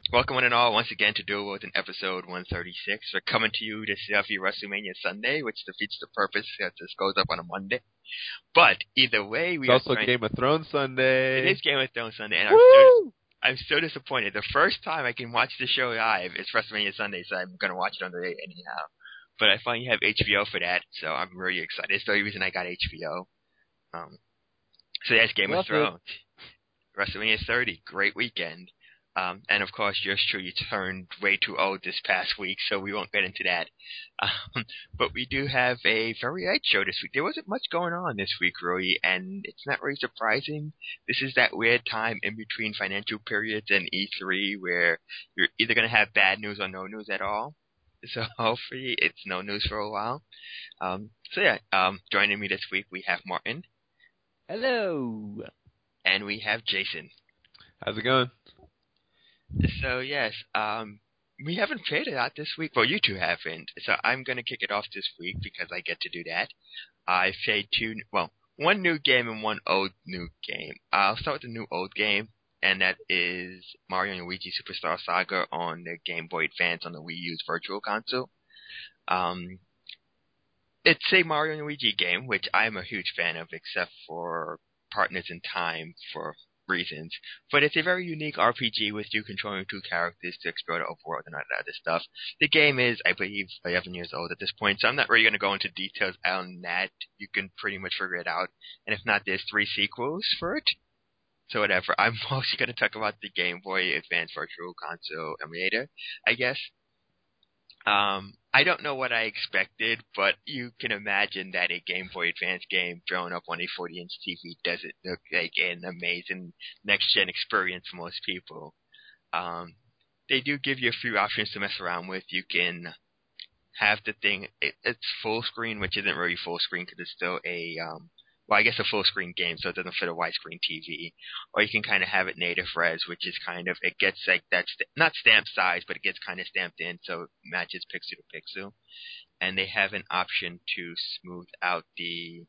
Welcome one and all once again to Duel with an episode 136. We're coming to you this WrestleMania Sunday, which defeats the purpose that this goes up on a Monday. But either way, we It's are also Game of Thrones Sunday. It is Game of Thrones Sunday, and I'm so disappointed. The first time I can watch the show live is WrestleMania Sunday, so I'm going to watch it on the day anyhow. But I finally have HBO for that, so I'm really excited. It's the only reason I got HBO. So that's Game of Thrones. WrestleMania 30, great weekend. And of course, yours truly turned way too old this past week, so we won't get into that. But we do have a very light show this week. There wasn't much going on this week, really, and it's not really surprising. This is that weird time in between financial periods and E3 where you're either going to have bad news or no news at all. So hopefully it's no news for a while. Joining me this week we have Martin. Hello. And we have Jason. How's it going? So yes, we haven't played it out this week. Well, you two haven't. So I'm going to kick it off this week because I get to do that. I played one new game and one old new game. I'll start with the new old game, and that is Mario & Luigi Superstar Saga on the Game Boy Advance on the Wii U's Virtual Console. It's a Mario & Luigi game, which I'm a huge fan of, except for Partners in Time for reasons, but it's a very unique RPG with you controlling two characters to explore the overworld and all that other stuff. The game is, I believe, 11 years old at this point, so I'm not really going to go into details on that. You can pretty much figure it out, and if not, there's 3 sequels for it. So whatever, I'm mostly going to talk about the Game Boy Advance Virtual Console emulator, I guess. I don't know what I expected, but you can imagine that a Game Boy Advance game thrown up on a 40-inch TV doesn't look like an amazing next-gen experience for most people. They do give you a few options to mess around with. You can have the thing, it's full screen, which isn't really full screen because it's still a full screen game, so it doesn't fit a widescreen TV. Or you can kind of have it native res, which is kind of, it gets like that's not stamp size, but it gets kind of stamped in, so it matches pixel to pixel. And they have an option to smooth out the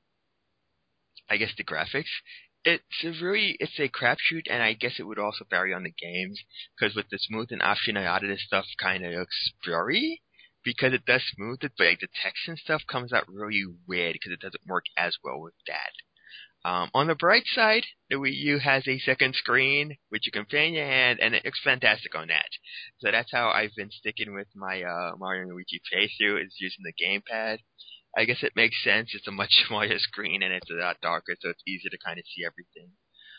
graphics. It's a crapshoot, and I guess it would also vary on the games, because with the smoothing option, a lot of this stuff kind of looks blurry, because it does smooth it, but like the text and stuff comes out really weird because it doesn't work as well with that. On the bright side, the Wii U has a second screen, which you can play in your hand, and it looks fantastic on that. So that's how I've been sticking with my Mario & Luigi playthrough, is using the gamepad. I guess it makes sense. It's a much smaller screen, and it's a lot darker, so it's easier to kind of see everything.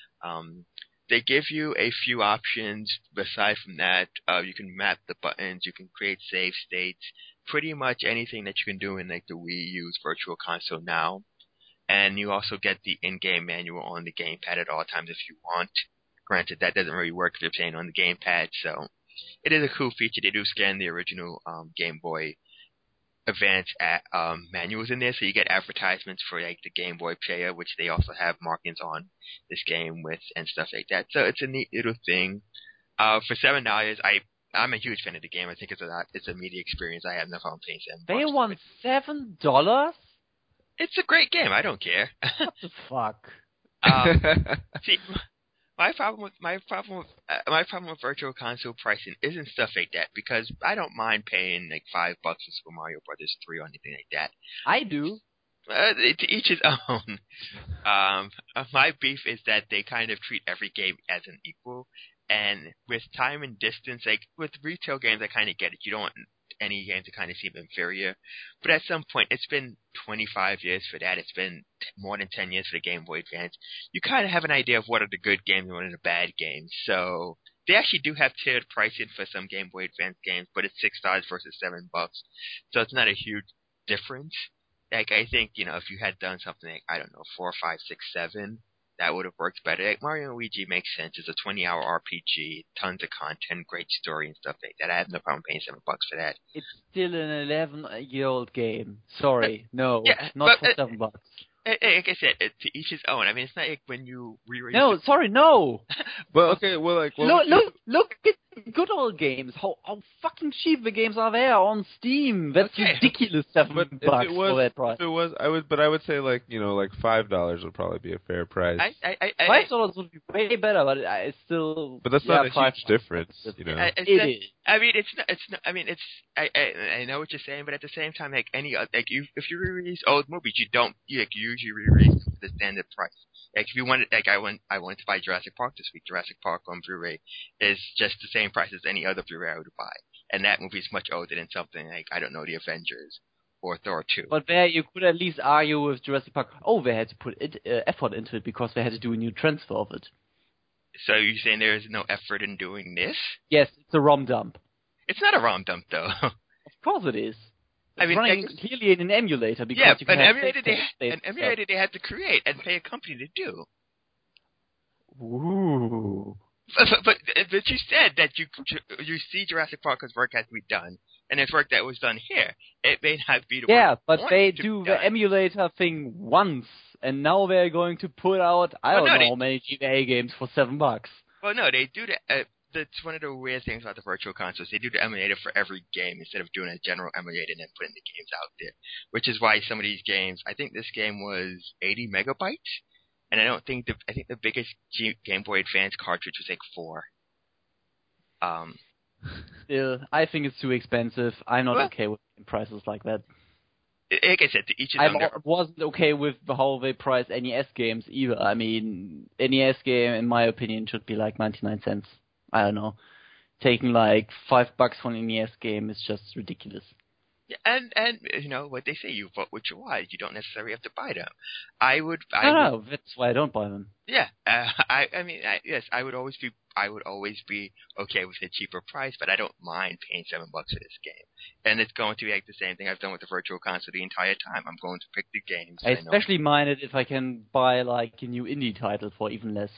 They give you a few options. Aside from that, you can map the buttons, you can create save states, pretty much anything that you can do in like the Wii U's Virtual Console now. And you also get the in-game manual on the gamepad at all times if you want. Granted, that doesn't really work if you're playing on the gamepad, so it is a cool feature. They do scan the original Game Boy Advance manuals in there, so you get advertisements for like the Game Boy player, which they also have markings on this game with and stuff like that. So it's a neat little thing. For $7, I'm a huge fan of the game. I think it's a media experience. I have no problem paying $7. They want $7? It's a great game. I don't care. What the fuck? See, my problem with Virtual Console pricing isn't stuff like that, because I don't mind paying like $5 for Super Mario Brothers 3 or anything like that. I do. To each his own. My beef is that they kind of treat every game as an equal, and with time and distance, like with retail games, I kind of get it. You don't want any game to kind of seem inferior, but at some point, it's been 25 years for that. It's been more than 10 years for the Game Boy Advance. You kind of have an idea of what are the good games and what are the bad games. So they actually do have tiered pricing for some Game Boy Advance games, but it's $6 versus $7, so it's not a huge difference. Like, I think, if you had done something like, I don't know, 4, 5, 6, 7, that would have worked better. Like, Mario & Luigi makes sense. It's a 20-hour RPG, tons of content, great story and stuff like that. I have no problem paying $7 for that. It's still an 11-year-old game. Sorry. No, yeah, not for $7. Like I said, to each his own. I mean, it's not like when you re-release No, sorry, no! Well, okay, well, like... Look at good normal games. How fucking cheap the games are there on Steam. That's Okay. ridiculous. $7 for that price. If it was, I would say like like $5 would probably be a fair price. $5 would be way better, but I still. But that's not a huge difference, It is. I mean, it's not. I mean, it's. I know what you're saying, but at the same time, like any if you re-release old movies, you usually re-release them for the standard price. Like if you wanted, I wanted to buy Jurassic Park this week. Jurassic Park on Blu-ray is just the same price as any other Blu-ray I would buy, and that movie is much older than something like I don't know, The Avengers or Thor 2. But there you could at least argue with Jurassic Park. Oh, they had to put effort into it because they had to do a new transfer of it. So you're saying there is no effort in doing this? Yes, it's a ROM dump. It's not a ROM dump, though. Of course it is. It's I mean, running clearly in an emulator because yeah, you can an have emulator they had to create and pay a company to do. Ooh. But you said that you see Jurassic Park's work has to be done, and it's work that was done here. It may not be the yeah, work but they to do be the done. emulator thing once, and now they're going to put out I don't know how many GBA games for $7. Well, no, they do the. That's one of the weird things about the virtual consoles. They do the emulator for every game instead of doing a general emulator and then putting the games out there. Which is why some of these games, I think this game was 80 megabytes, and I think the biggest Game Boy Advance cartridge was like 4. Still, I think it's too expensive. I'm not okay with prices like that. Like I said, to each his I own. wasn't okay with how they price NES games either. I mean, NES game, in my opinion, should be like 99 cents. I don't know. Taking like $5 for an NES game is just ridiculous. Yeah, and you know what they say, you vote with your wallet. You don't necessarily have to buy them. I would. No, that's why I don't buy them. Yeah, yes, I would always be okay with a cheaper price, but I don't mind paying $7 for this game. And it's going to be like the same thing I've done with the Virtual Console the entire time. I'm going to pick the games. I especially mind it if I can buy like a new indie title for even less.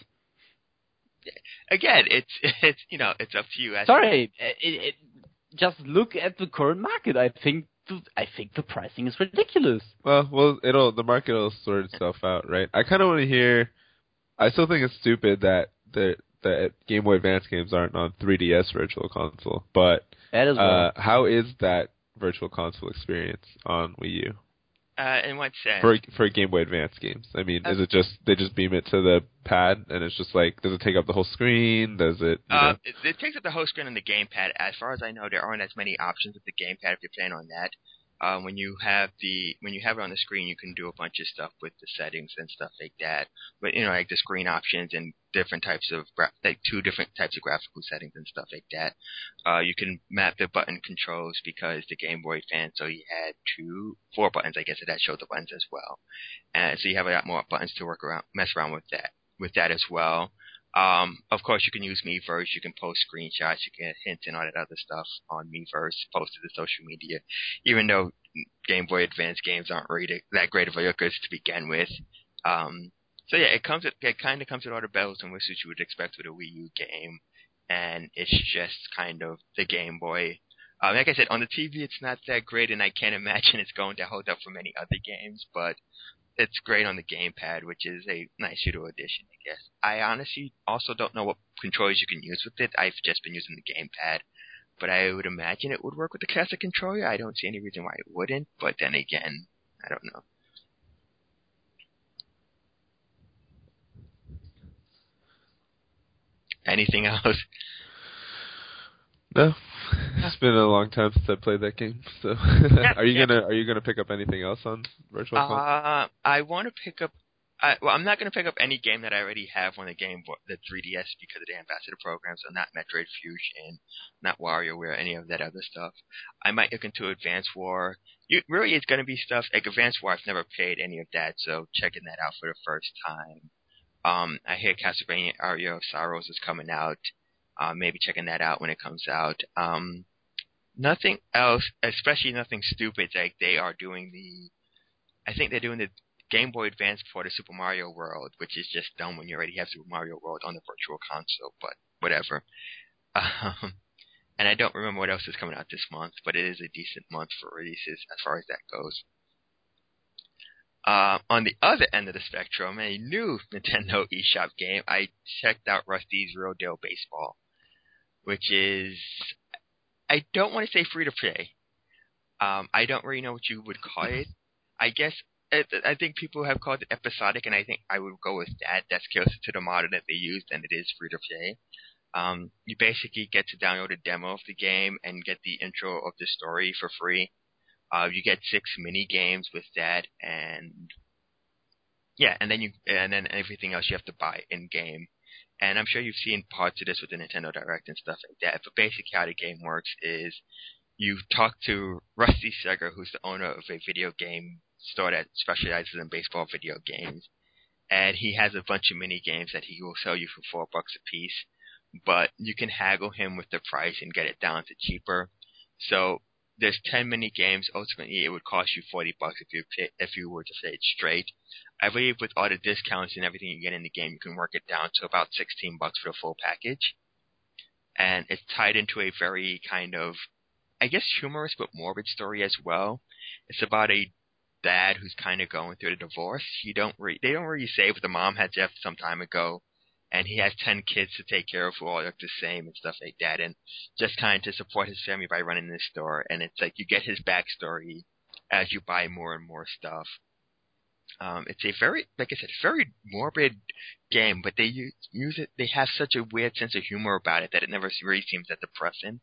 Again, it's it's up to you. Sorry, just look at the current market. I think the pricing is ridiculous. Well, the market will sort itself out, right? I kind of want to hear. I still think it's stupid that the Game Boy Advance games aren't on 3DS Virtual Console, but how is that Virtual Console experience on Wii U? In what sense? For Game Boy Advance games, I mean, is it just they just beam it to the pad and it's just like, does it take up the whole screen? Does it? It takes up the whole screen on the gamepad. As far as I know, there aren't as many options with the gamepad if you're playing on that. When you have it on the screen, you can do a bunch of stuff with the settings and stuff like that. But like the screen options and different types of two different types of graphical settings and stuff like that. You can map the button controls because the Game Boy Advance only had 4 buttons, I guess, that showed the buttons as well. And so you have a lot more buttons to mess around with that as well. Of course, you can use Miiverse. You can post screenshots. You can get hints and all that other stuff on Miiverse, post to the social media. Even though Game Boy Advance games aren't really that great of a lookers to begin with. So yeah, it kind of comes with all the bells and whistles you would expect with a Wii U game, and it's just kind of the Game Boy. Like I said, on the TV it's not that great, and I can't imagine it's going to hold up for many other games, but it's great on the gamepad, which is a nice pseudo addition, I guess. I honestly also don't know what controllers you can use with it. I've just been using the gamepad, but I would imagine it would work with the classic controller. I don't see any reason why it wouldn't, but then again, I don't know. Anything else? No. It's been a long time since I played that game. So, are you gonna pick up anything else on Virtual Console? I want to pick up. I'm not going to pick up any game that I already have on the Game Boy, the 3DS, because of the Ambassador program. So not Metroid Fusion, not WarioWare, any of that other stuff. I might look into Advance War. Really, it's going to be stuff like Advance War. I've never played any of that, so checking that out for the first time. I hear Castlevania Aria of Sorrows is coming out. Maybe checking that out when it comes out. Nothing else, especially nothing stupid. Like I think they're doing the Game Boy Advance for the Super Mario World, which is just dumb when you already have Super Mario World on the Virtual Console, but whatever. And I don't remember what else is coming out this month, but it is a decent month for releases as far as that goes. On the other end of the spectrum, a new Nintendo eShop game, I checked out Rusty's Real Deal Baseball. which is, I don't want to say free to play. I don't really know what you would call it. I guess I think people have called it episodic, and I think I would go with that. That's closer to the model that they used, and it is free to play. You basically get to download a demo of the game and get the intro of the story for free. You get 6 mini games with that, and yeah, and then everything else you have to buy in game. And I'm sure you've seen parts of this with the Nintendo Direct and stuff like that. But basically, how the game works is you talk to Rusty Seger, who's the owner of a video game store that specializes in baseball video games, and he has a bunch of mini games that he will sell you for $4 a piece. But you can haggle him with the price and get it down to cheaper. So there's 10 mini games. Ultimately, it would cost you $40 if you were to say it straight. I believe with all the discounts and everything you get in the game, you can work it down to about $16 for the full package. And it's tied into a very kind of, I guess, humorous but morbid story as well. It's about a dad who's kind of going through a divorce. They don't really say, but the mom had left some time ago, and he has 10 kids to take care of who all look the same and stuff like that, and just kind of to support his family by running this store. And it's like you get his backstory as you buy more and more stuff. It's a very, like I said, very morbid game, but they use it. They have such a weird sense of humor about it that it never really seems that depressing.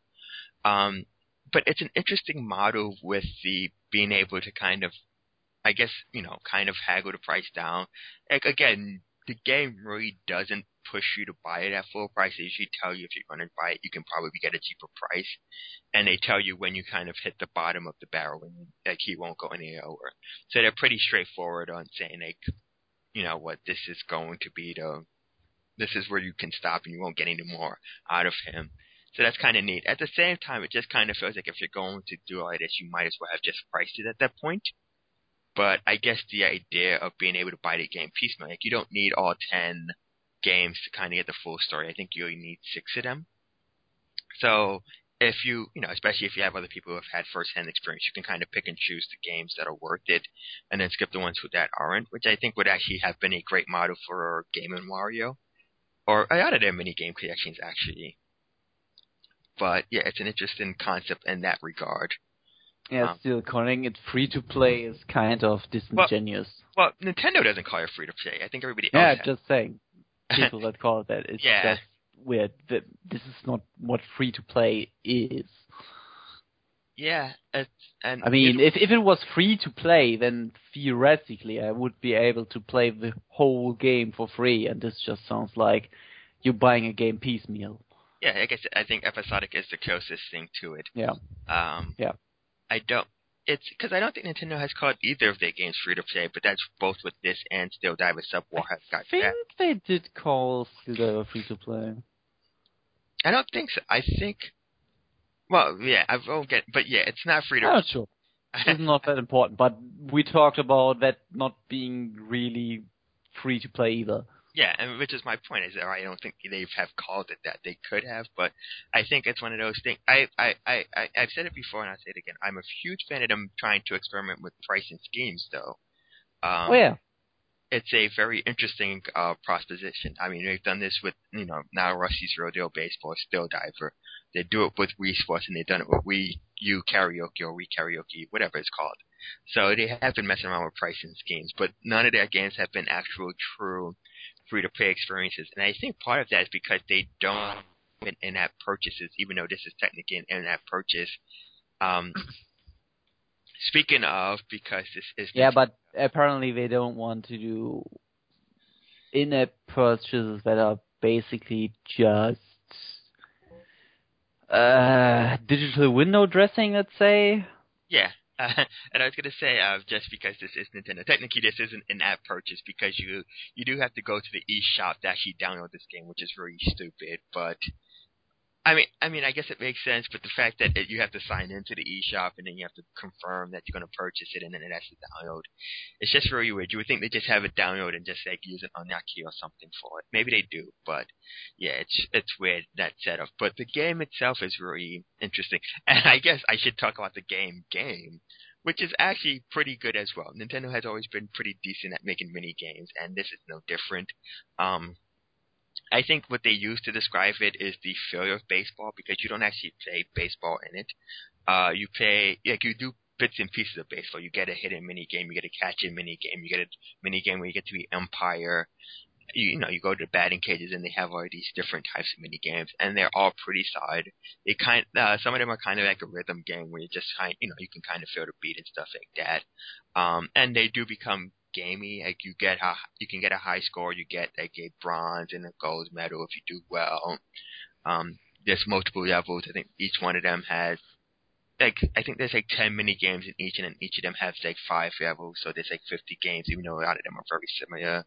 But it's an interesting model with the being able to kind of, I guess, kind of haggle the price down. Like, again, the game really doesn't push you to buy it at full price. They usually tell you if you're going to buy it, you can probably get a cheaper price. And they tell you when you kind of hit the bottom of the barrel and like he won't go any lower. So they're pretty straightforward on saying, like, you know what, this is going to be this is where you can stop and you won't get any more out of him. So that's kind of neat. At the same time, it just kind of feels like if you're going to do all this, you might as well have just priced it at that point. But I guess the idea of being able to buy the game piecemeal, like you don't need all 10 games to kind of get the full story. I think you only need 6 of them. So if you especially if you have other people who have had first-hand experience, you can kind of pick and choose the games that are worth it and then skip the ones that aren't, which I think would actually have been a great model for Game & Wario. Or a lot of their mini-game collections, actually. But yeah, it's an interesting concept in that regard. Yeah, still calling it free to play is kind of disingenuous. Well, Nintendo doesn't call it free to play. I think everybody else. Yeah, just saying. People that call it that, it's just weird. This is not what free to play is. Yeah, if it was free to play, then theoretically I would be able to play the whole game for free, and this just sounds like you're buying a game piecemeal. Yeah, I guess I think episodic is the closest thing to it. Yeah. It's because I don't think Nintendo has called either of their games free to play, but that's both with this and Still Die with Subwar has got that. I think they did call Still Die free to play. I don't think so. I think. Well, yeah, I won't get, but yeah, it's not free to. I'm not sure. It's not that important, but we talked about that not being really free to play either. Yeah, and which is my point, is that I don't think they have called it that. They could have, but I think it's one of those things. I've said it before, and I'll say it again. I'm a huge fan of them trying to experiment with pricing schemes, though. Yeah. It's a very interesting proposition. I mean, they've done this with, now Rusty's Rodeo Baseball, Still Diver. They do it with Wii Sports, and they've done it with Wii U Karaoke or Wii Karaoke, whatever it's called. So they have been messing around with pricing schemes, but none of their games have been actual true free-to-play experiences. And I think part of that is because they don't have in-app purchases, even though this is technically an in-app purchase. Speaking of, because this is... Yeah, but apparently they don't want to do in-app purchases that are basically just digital window dressing, let's say. Yeah. And I was going to say, just because this is Nintendo, technically this isn't an app purchase because you do have to go to the eShop to actually download this game, which is really stupid. But I mean, I guess it makes sense. But the fact that you have to sign into the eShop and then you have to confirm that you're going to purchase it and then it has to download, it's just really weird. You would think they just have it download and just like use an Onaki or something for it. Maybe they do, but yeah, it's weird, that setup. But the game itself is really interesting, and I guess I should talk about the game, which is actually pretty good as well. Nintendo has always been pretty decent at making mini games, and this is no different. I think what they use to describe it is the feel of baseball, because you don't actually play baseball in it. You play, like, you do bits and pieces of baseball. You get a hit in mini game, you get a catch in mini game, you get a mini game where you get to be umpire. You go to the batting cages and they have all these different types of mini games, and they're all pretty solid. Some of them are kind of like a rhythm game where you just you can kind of feel the beat and stuff like that. And they do become gamey. Like you can get a high score, you get like a bronze and a gold medal if you do well. There's multiple levels. I think each one of them has I think there's 10 mini games in each, and then each of them has 5 levels. So there's 50 games, even though a lot of them are very similar.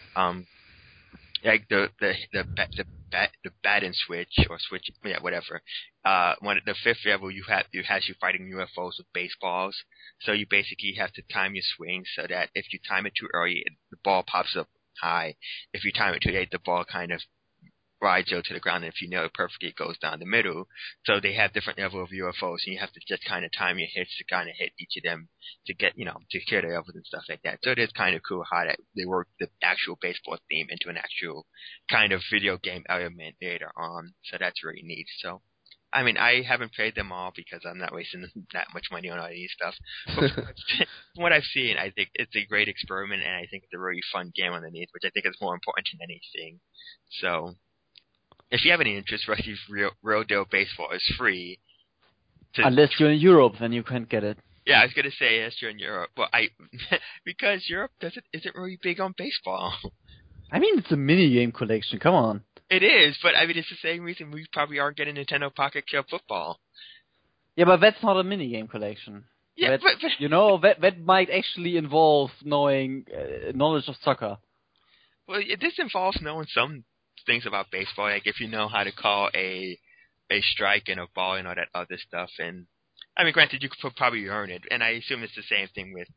Like the bat and switch or switch, whatever. The 5th level has you fighting UFOs with baseballs. So you basically have to time your swing so that if you time it too early, the ball pops up high. If you time it too late, the ball kind of rides you to the ground, and if you nail it perfectly, it goes down the middle. So they have different level of UFOs, and you have to just kind of time your hits to kind of hit each of them to get, to clear the levels and stuff like that. So it is kind of cool how they work the actual baseball theme into an actual kind of video game element later on. So that's really neat. So, I mean, I haven't played them all because I'm not wasting that much money on all these stuff. But from what I've seen, I think it's a great experiment, and I think it's a really fun game underneath, which I think is more important than anything. So, if you have any interest, Rusty's Real Deal Baseball is free. Unless you're in Europe, then you can't get it. Yeah, I was gonna say yes, you're in Europe. Well, because Europe isn't really big on baseball. I mean, it's a mini game collection. Come on. It is, but I mean, it's the same reason we probably aren't getting Nintendo Pocket Club Football. Yeah, but that's not a mini game collection. Yeah, but that might actually involve knowledge of soccer. Well, this involves knowing some things about baseball, like if you know how to call a strike and a ball and all that other stuff. And I mean, granted, you could probably earn it, and I assume it's the same thing with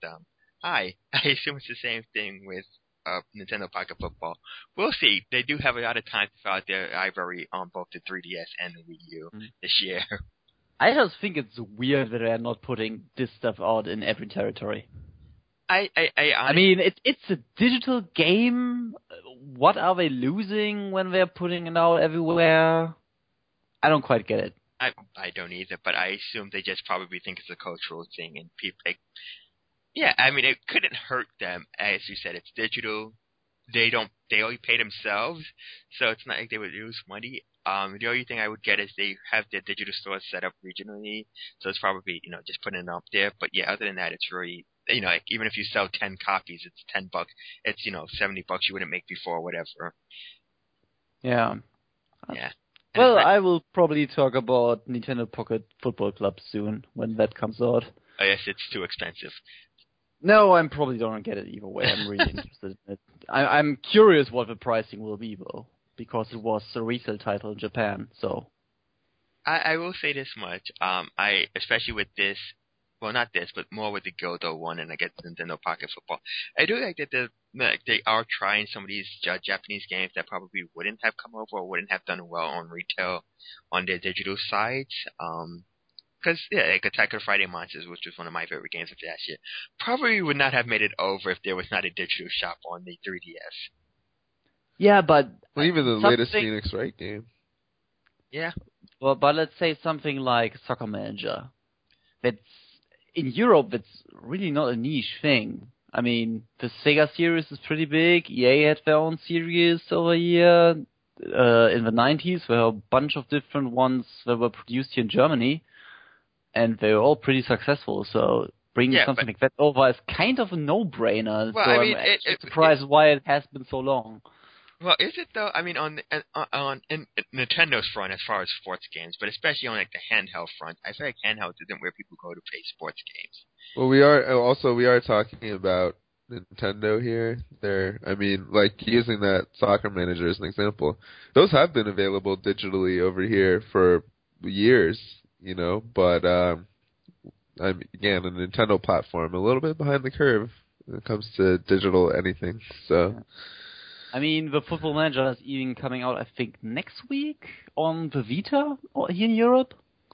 Nintendo Pocket Football. We'll see. They do have a lot of time to fill out their library on both the 3DS and the Wii U this year. I just think it's weird that they're not putting this stuff out in every territory. I mean, it's a digital game. What are they losing when they're putting it out everywhere? I don't quite get it. I don't either, but I assume they just probably think it's a cultural thing, and people. I mean, it couldn't hurt them. As you said, it's digital. They only pay themselves, so it's not like they would lose money. The only thing I would get is they have their digital stores set up regionally, so it's probably just putting it up there. But yeah, other than that, it's really. Like even if you sell 10 copies, it's $10. It's $70 you wouldn't make before, or whatever. Yeah. Yeah. Well, I will probably talk about Nintendo Pocket Football Club soon when that comes out. Oh yes, it's too expensive. No, I'm probably don't get it either way. I'm really interested in it. I'm curious what the pricing will be though, because it was a resale title in Japan. So. I will say this much. Especially with this. Well, not this, but more with the Gildo one, and I guess Nintendo Pocket Football. I do like that they are trying some of these Japanese games that probably wouldn't have come over or wouldn't have done well on retail on their digital sites. Because, like Attack of the Friday Monsters, which was one of my favorite games of last year, probably would not have made it over if there was not a digital shop on the 3DS. Yeah, but... Well, even the latest Phoenix Wright game. Yeah. Well, but let's say something like Soccer Manager. In Europe, it's really not a niche thing. I mean, the Sega series is pretty big. EA had their own series over here. In the 90s, there were a bunch of different ones that were produced here in Germany, and they were all pretty successful. So bringing something like that over is kind of a no-brainer. Well, so I'm actually surprised why it has been so long. Well, is it though? I mean, on Nintendo's front as far as sports games, but especially on like the handheld front, I feel like handheld isn't where people go to play sports games. Well, we are talking about Nintendo here. I mean, like using that Soccer Manager as an example. Those have been available digitally over here for years, but I'm again a Nintendo platform, a little bit behind the curve when it comes to digital anything. So. Yeah. I mean, the Football Manager is even coming out, I think, next week on the Vita here in Europe.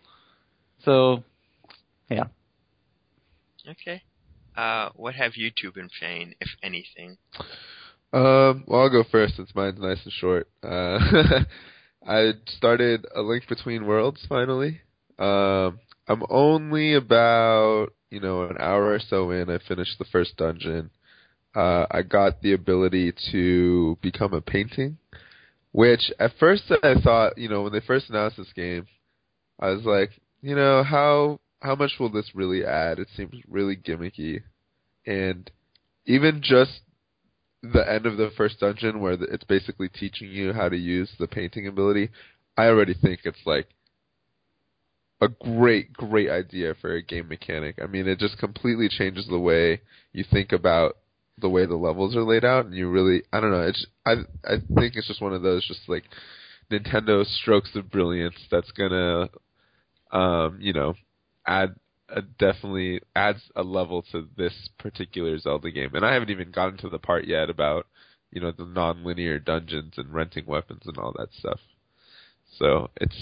So, yeah. Okay. What have you two been playing, if anything? Well, I'll go first since mine's nice and short. I started A Link Between Worlds finally. I'm only about, an hour or so in. I finished the first dungeon. I got the ability to become a painting, which at first I thought, when they first announced this game, I was like, how much will this really add? It seems really gimmicky. And even just the end of the first dungeon where it's basically teaching you how to use the painting ability, I already think it's like a great idea for a game mechanic. I mean, it just completely changes the way you think about the way the levels are laid out, and you really, I don't know, I think it's just one of those just like Nintendo strokes of brilliance that's gonna, add definitely adds a level to this particular Zelda game. And I haven't even gotten to the part yet about, the non-linear dungeons and renting weapons and all that stuff. So it's,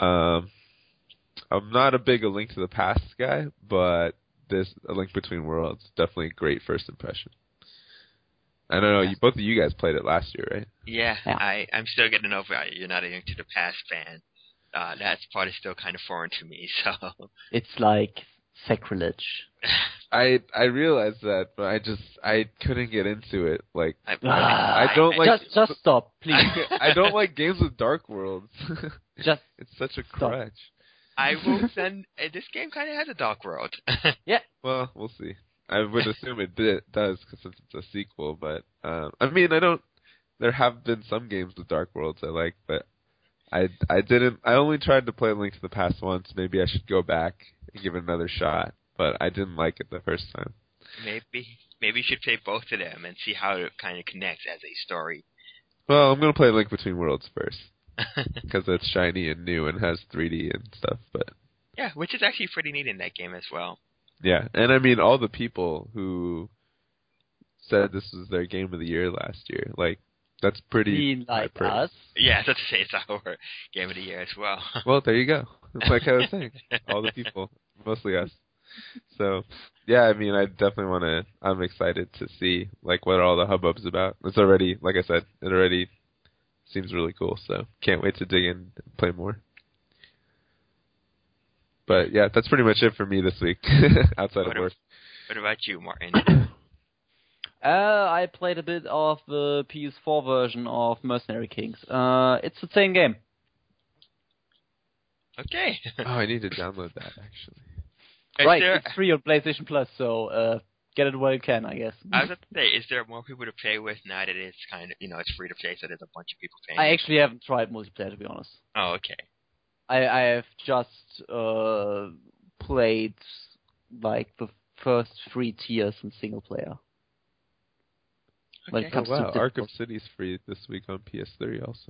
I'm not a big A Link to the Past guy, but this A Link Between Worlds definitely a great first impression. I don't know, both of you guys played it last year, right? Yeah. I'm still getting over it. You're not a Link to the Past fan. That part is still kind of foreign to me, so... It's like sacrilege. I realized that, but I couldn't get into it. Like, I don't like... Just stop, please. I don't like games with dark worlds. Just it's such a crutch. I will send... This game kind of has a dark world. Yeah. Well, we'll see. I would assume it does, since it's a sequel, but, I mean, there have been some games with dark worlds I like, but I only tried to play Link to the Past once. Maybe I should go back and give it another shot, but I didn't like it the first time. Maybe you should play both of them and see how it kind of connects as a story. Well, I'm going to play Link Between Worlds first, because it's shiny and new and has 3D and stuff, but... Yeah, which is actually pretty neat in that game as well. Yeah, and I mean, all the people who said this was their game of the year last year, like, that's pretty like us? Yeah, that's to say it's our game of the year as well. Well, there you go. It's like I was saying. All the people. Mostly us. So, yeah, I mean, I'm excited to see, like, what all the hubbub's about. It's already, like I said, it already seems really cool, so can't wait to dig in and play more. But, yeah, that's pretty much it for me this week, outside of work. What about you, Martin? I played a bit of the PS4 version of Mercenary Kings. It's the same game. Okay. Oh, I need to download that, actually. It's free on PlayStation Plus, so get it while you can, I guess. I was going to say, is there more people to play with now that it's kind of, it's free to play, so there's a bunch of people playing? I actually haven't tried multiplayer, to be honest. Oh, okay. I have just played, like, the first 3 tiers in single player. Okay. Wow, Arkham City's free this week on PS3 also.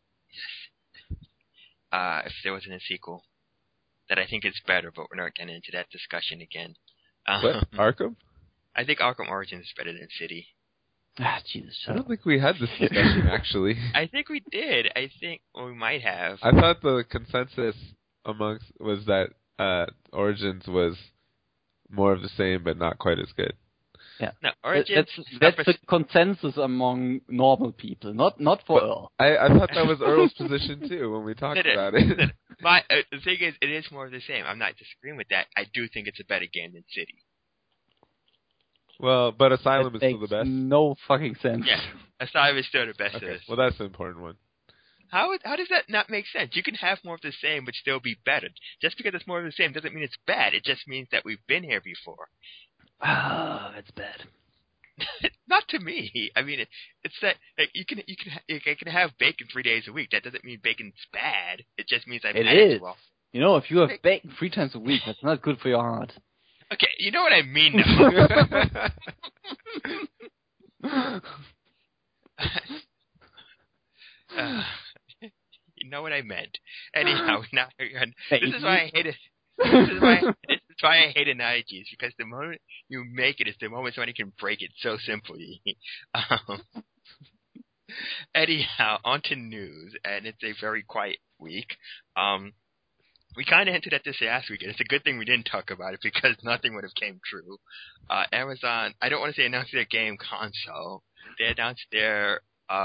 Yes. If there wasn't a sequel, that I think is better, but we're not getting into that discussion again. What? Arkham? I think Arkham Origins is better than City. Ah, Jesus. I don't think we had this discussion, actually. I think we did. I think we might have. I thought the consensus was that Origins was more of the same, but not quite as good. Yeah, no, Origins. That's the consensus among normal people, not for Earl. I thought that was Earl's position too when we talked about it. The thing is, it is more of the same. I'm not disagreeing with that. I do think it's a better game than City. Well, but Asylum is still the best. No fucking sense. Yeah, Asylum is still the best. Okay. Well, that's the important one. How does that not make sense? You can have more of the same, but still be better. Just because it's more of the same doesn't mean it's bad. It just means that we've been here before. Ah, that's bad. Not to me. I mean, it's that like, you can have bacon 3 days a week. That doesn't mean bacon's bad. It just means I've had it too often. You know, if you have bacon 3 times a week, that's not good for your heart. Okay, you know what I mean now. You know what I meant. Anyhow, this is why I hate it. This is why I hate analogies, because the moment you make it is the moment somebody can break it so simply. Anyhow, on to news, and it's a very quiet week. We kind of hinted at this last week, and it's a good thing we didn't talk about it, because nothing would have came true. Amazon, I don't want to say announced their game console, they announced their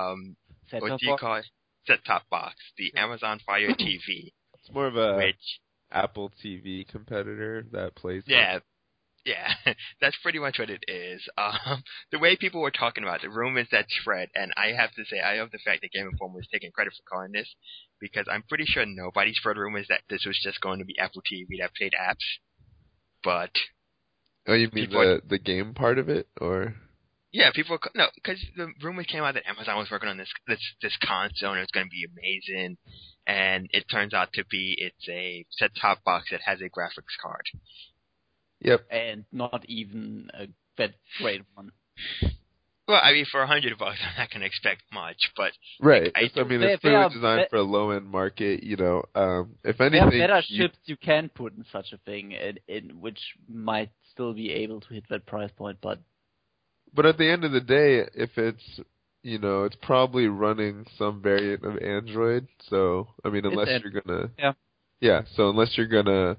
what do you call it? Set-top box, the Amazon Fire TV. It's more of a which Apple TV competitor that plays. Yeah, yeah, that's pretty much what it is. The way people were talking about it, the rumors that spread, and I have to say, I love the fact that Game Informer was taking credit for calling this, because I'm pretty sure nobody spread rumors that this was just going to be Apple TV that played apps. But oh, you mean the game part of it, or? Yeah, because the rumors came out that Amazon was working on this console and it was going to be amazing, and it turns out to be it's a set-top box that has a graphics card. Yep, and not even a that great one. Well, I mean, for $100, I'm not going to expect much, but right. It's clearly designed for a low-end market. You know, if anything, there are better chips you can put in such a thing, in which might still be able to hit that price point, but. But at the end of the day, if it's, you know, it's probably running some variant of Android. So, I mean, unless you're going to... Yeah, so unless you're going to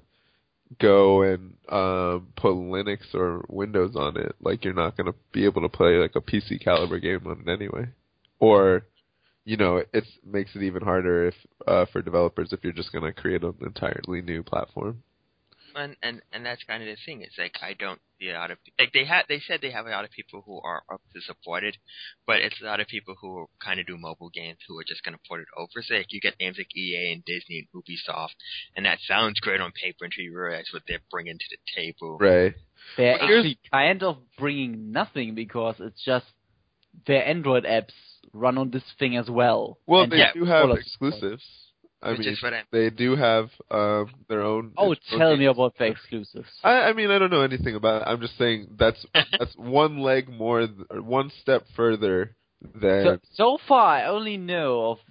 go and put Linux or Windows on it, like, you're not going to be able to play, like, a PC caliber game on it anyway. Or, you know, it makes it even harder if for developers if you're just going to create an entirely new platform. And that's kind of the thing. It's like I don't see a lot of they said they have a lot of people who are up to support it, but it's a lot of people who kind of do mobile games who are just going to port it over. So like you get names like EA and Disney and Ubisoft, and that sounds great on paper until you realize what they're bringing to the table. Right. They're actually kind of bringing nothing because it's just their Android apps run on this thing as well. Well, they do have exclusives. I mean, they do have their own. Oh, tell me about the exclusives. I mean, I don't know anything about it. I'm just saying that's one leg more, or one step further than. So far, I only know of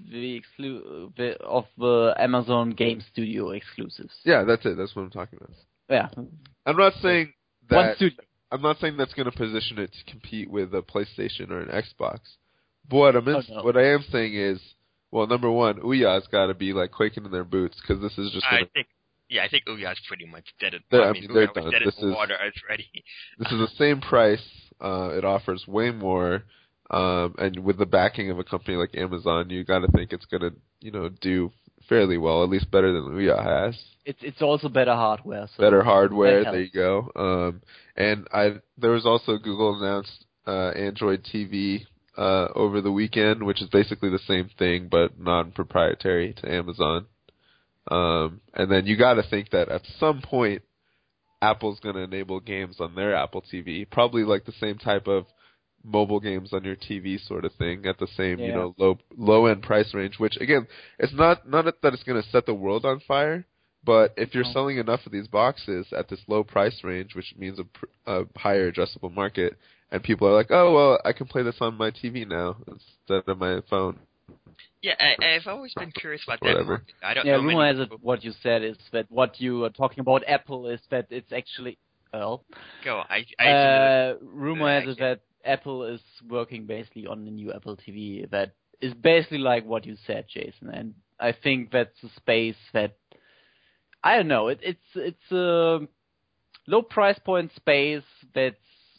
the Amazon Game Studio exclusives. Yeah, that's it. That's what I'm talking about. Yeah. I'm not saying that. I'm not saying that's going to position it to compete with a PlayStation or an Xbox. But what I am saying is. Well, number one, Ouya's got to be like quaking in their boots because this is just. I think Ouya's pretty much dead. They're done. Dead in the water already. This is the same price. It offers way more, and with the backing of a company like Amazon, you got to think it's gonna, do fairly well, at least better than Ouya has. It's also better hardware. So better hardware. There you go. And there was also Google announced Android TV. Over the weekend, which is basically the same thing but non-proprietary to Amazon. And then you got to think that at some point Apple's going to enable games on their Apple TV, probably like the same type of mobile games on your TV sort of thing at the same, low end price range, which again, it's not that it's going to set the world on fire, but if you're selling enough of these boxes at this low price range, which means a higher addressable market, and people are like, oh, well, I can play this on my TV now instead of my phone. Yeah, I've always been curious about that market. I don't know. Rumor has it what you said is that what you are talking about Apple is that it's actually... Well, go. rumor has it that Apple is working basically on the new Apple TV that is basically like what you said, Jason. And I think that's a space that... I don't know. It's a low price point space that's...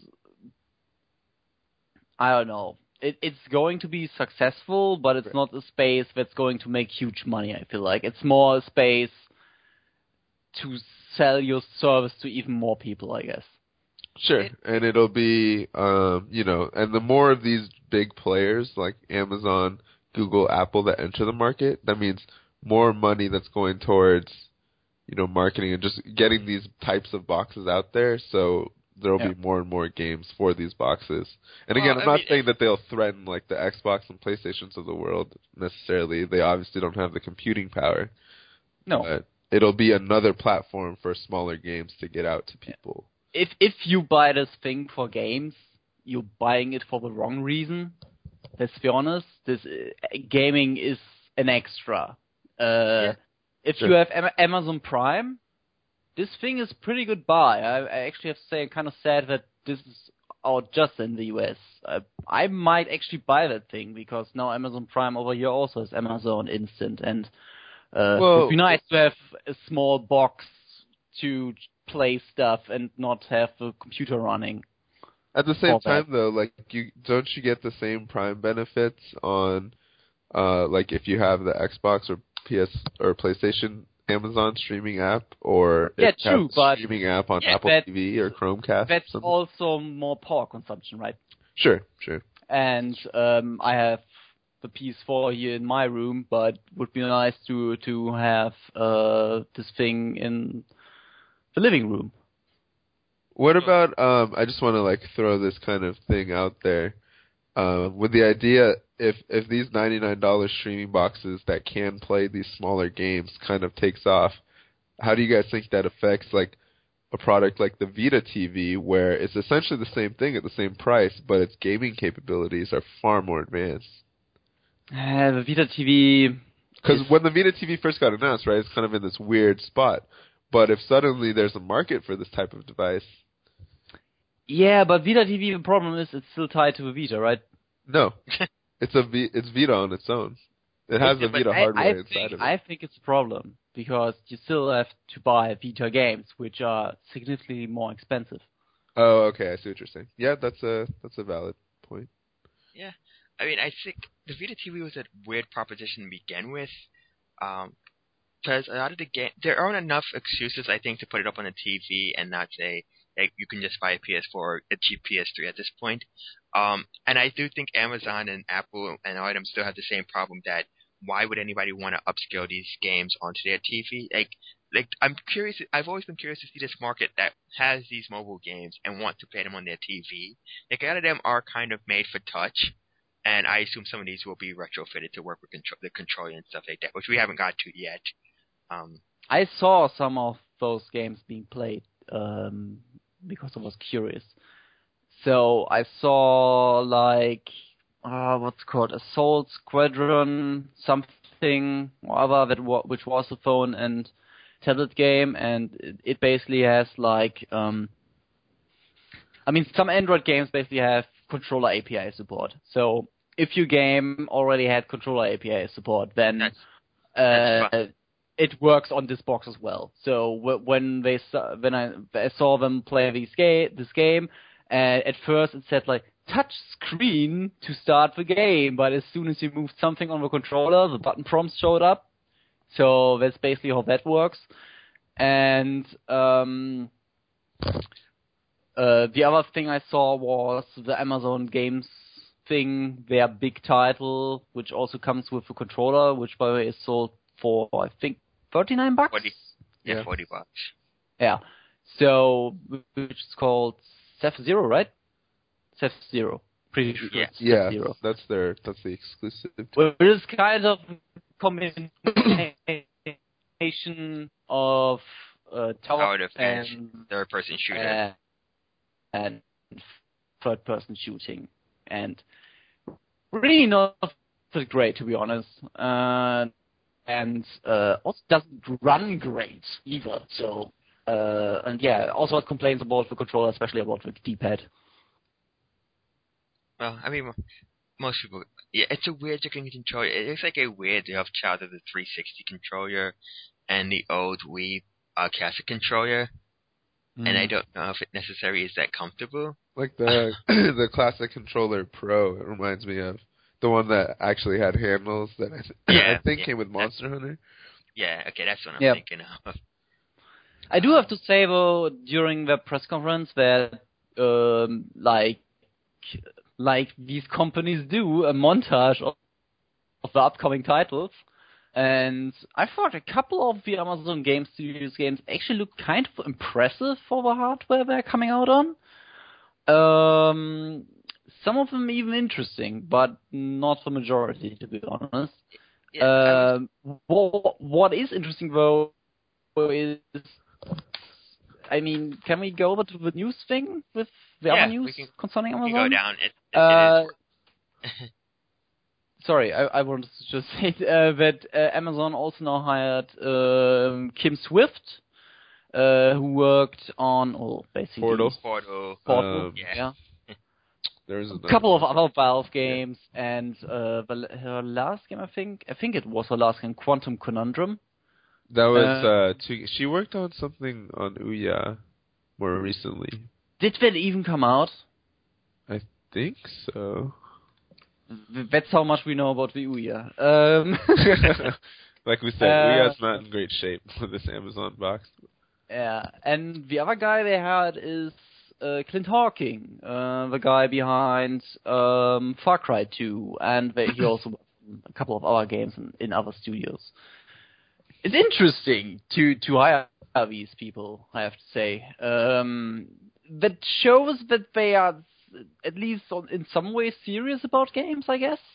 I don't know. It's going to be successful, but it's not a space that's going to make huge money, I feel like. It's more a space to sell your service to even more people, I guess. Sure. And it'll be, and the more of these big players like Amazon, Google, Apple that enter the market, that means more money that's going towards, marketing and just getting these types of boxes out there. So there'll be more and more games for these boxes. And again, I'm not saying that they'll threaten like the Xbox and PlayStations of the world necessarily. They obviously don't have the computing power. No. But it'll be another platform for smaller games to get out to people. If you buy this thing for games, you're buying it for the wrong reason. Let's be honest. This gaming is an extra. If you have Amazon Prime, this thing is pretty good buy. I actually have to say I'm kind of sad that this is out just in the US. I might actually buy that thing because now Amazon Prime over here also has Amazon Instant, and it'd be nice to have a small box to play stuff and not have the computer running. At the same time, though, like you get the same Prime benefits on, like if you have the Xbox or PS or PlayStation Amazon streaming app, or if you have the streaming app on Apple TV or Chromecast. That's also more power consumption, right? Sure. And I have the PS4 here in my room, but would be nice to have this thing in the living room. What about I just want to like throw this kind of thing out there. With the idea if these $99 streaming boxes that can play these smaller games kind of takes off, how do you guys think that affects like a product like the Vita TV, where it's essentially the same thing at the same price, but its gaming capabilities are far more advanced? The Vita TV... Because when the Vita TV first got announced, right, it's kind of in this weird spot. But if suddenly there's a market for this type of device... Yeah, but Vita TV, the problem is it's still tied to a Vita, right? No. It's Vita on its own. It has the Vita hardware inside of it. I think it's a problem, because you still have to buy Vita games, which are significantly more expensive. Oh, okay, I see what you're saying. Yeah, that's a valid point. Yeah. I mean, I think the Vita TV was a weird proposition to begin with, because a lot of the there aren't enough excuses, I think, to put it up on a TV and not say, like, you can just buy a PS4 or a cheap PS3 at this point. And I do think Amazon and Apple and all of them still have the same problem, that why would anybody want to upscale these games onto their TV? Like I'm curious. I've always been curious to see this market that has these mobile games and want to play them on their TV. Like, a lot of them are kind of made for touch, and I assume some of these will be retrofitted to work with the controller and stuff like that, which we haven't got to yet. I saw some of those games being played because I was curious. So I saw like what's it called, Assault Squadron something or other which was a phone and tablet game, and it basically has like some Android games basically have controller API support. So if your game already had controller API support, then it works on this box as well. So when I saw them play this game, at first it said like touch screen to start the game, but as soon as you moved something on the controller, the button prompts showed up. So that's basically how that works. And the other thing I saw was the Amazon Games thing, their big title, which also comes with a controller, which by the way is sold for, I think, $39? $40. Yeah. So, which is called F-Zero, right? F-Zero. Pretty sure. Yeah, F-Zero. that's the exclusive. Well, it is kind of combination of tower defense and third-person shooter and third-person shooting, and really not that great, to be honest. And also doesn't run great either. So and yeah, also has complaints about the controller, especially about the D-pad. Well, I mean, most people, yeah, it's a weird looking controller. It looks like a weird love child of the 360 controller and the old Wii classic controller. And I don't know if it necessarily is that comfortable. Like the the classic controller Pro, it reminds me of the one that actually had handles that I think came with Monster Hunter. Yeah, okay, that's what I'm thinking of. I do have to say though, during the press conference that like these companies do a montage of the upcoming titles, and I thought a couple of the Amazon Game Studios games actually look kind of impressive for the hardware they're coming out on. Some of them even interesting, but not the majority, to be honest. Yeah, what is interesting though is, I mean, can we go over to the news thing with the other news concerning Amazon? We can go down. It is. Sorry, I wanted to just say that Amazon also now hired Kim Swift, who worked on basically Portal. Yeah. There's a couple of other Valve games, and her last game, I think it was her last game, Quantum Conundrum. That was she worked on something on Ouya more recently. Did that even come out? I think so. That's how much we know about Wii U, yeah. Like we said, Wii U's not in great shape with this Amazon box. Yeah, and the other guy they had is Clint Hawking, the guy behind Far Cry 2, and he also worked on a couple of other games in other studios. It's interesting to hire these people, I have to say. That shows that they are at least in some way serious about games, I guess.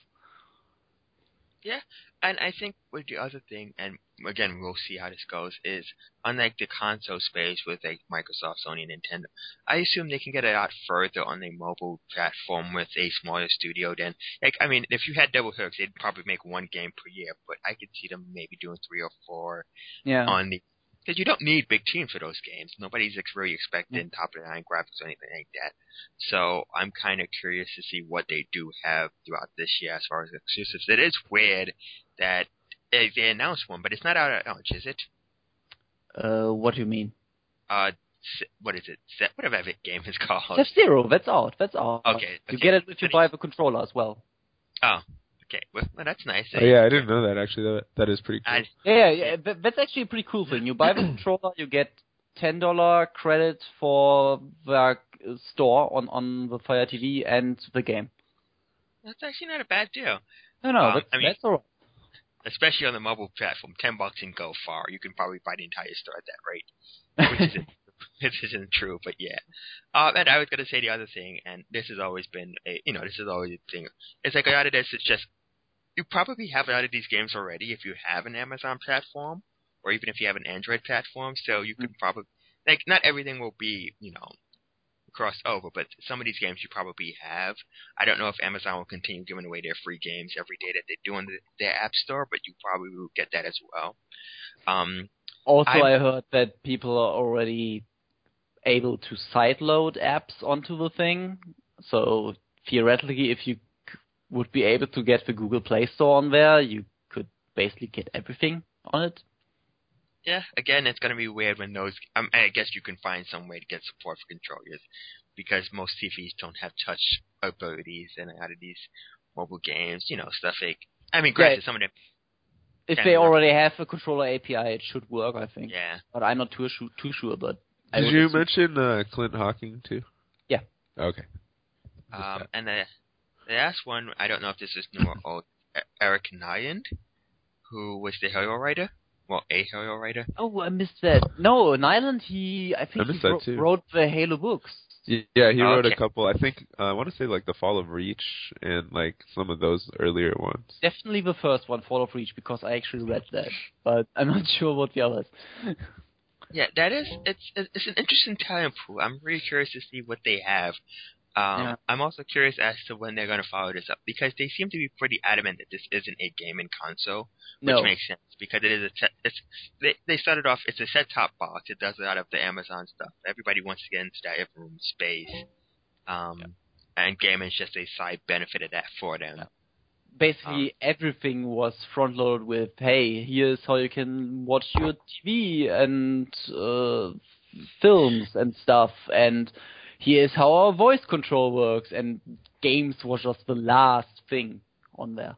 Yeah, and I think with the other thing, and again, we'll see how this goes, is unlike the console space with like Microsoft, Sony, and Nintendo, I assume they can get a lot further on a mobile platform with a smaller studio than, like, I mean, if you had Double Hooks, they'd probably make one game per year, but I could see them maybe doing 3 or 4 on the, because you don't need big teams for those games. Nobody's really expecting top-of-the-line graphics or anything like that. So I'm kind of curious to see what they do have throughout this year as far as exclusives. It is weird that they announced one, but it's not out at launch, is it? What do you mean? What is it? Whatever that game is called. F-Zero, that's out. Okay. You get it if you buy the controller as well. Oh. Okay, well, that's nice. Oh, yeah, I didn't know that, actually. That is pretty cool. Yeah, that's actually a pretty cool thing. You buy the controller, you get $10 credit for the store on the Fire TV and the game. That's actually not a bad deal. No, that's all right. Especially on the mobile platform, $10 can go far. You can probably buy the entire store at that rate, which isn't true, but yeah. And I was going to say the other thing, and this has always been a thing. It's like a lot of this, it's just, you probably have a lot of these games already if you have an Amazon platform, or even if you have an Android platform, so you could probably, like, not everything will be, crossed over, but some of these games you probably have. I don't know if Amazon will continue giving away their free games every day that they do on their App Store, but you probably will get that as well. I heard that people are already able to sideload apps onto the thing, so theoretically, if you would be able to get the Google Play Store on there, you could basically get everything on it. Yeah, again, it's going to be weird when those... I guess you can find some way to get support for controllers, because most TVs don't have touch abilities, and out of these mobile games, stuff like... I mean, granted, some of them... If they already have a controller API, it should work, I think. Yeah. But I'm not too sure, but... Did you mention Clint Hawking, too? Yeah. Okay. And the last one, I don't know if this is new or old, Eric Nyland, who was the Halo writer. Well, a Halo writer. Oh, I missed that. No, Nyland, he wrote the Halo books. Yeah, he wrote a couple. I think, I want to say, like, The Fall of Reach and, like, some of those earlier ones. Definitely the first one, Fall of Reach, because I actually read that. But I'm not sure what the others. Yeah, it's an interesting talent pool. I'm really curious to see what they have. I'm also curious as to when they're going to follow this up, because they seem to be pretty adamant that this isn't a gaming console, which makes sense, because it is they started off, it's a set-top box. It does a lot of the Amazon stuff. Everybody wants to get into that room space, and gaming is just a side benefit of that for them. Yeah. Basically, everything was front-loaded with, hey, here's how you can watch your TV and films and stuff, and here's how our voice control works, and games was just the last thing on there.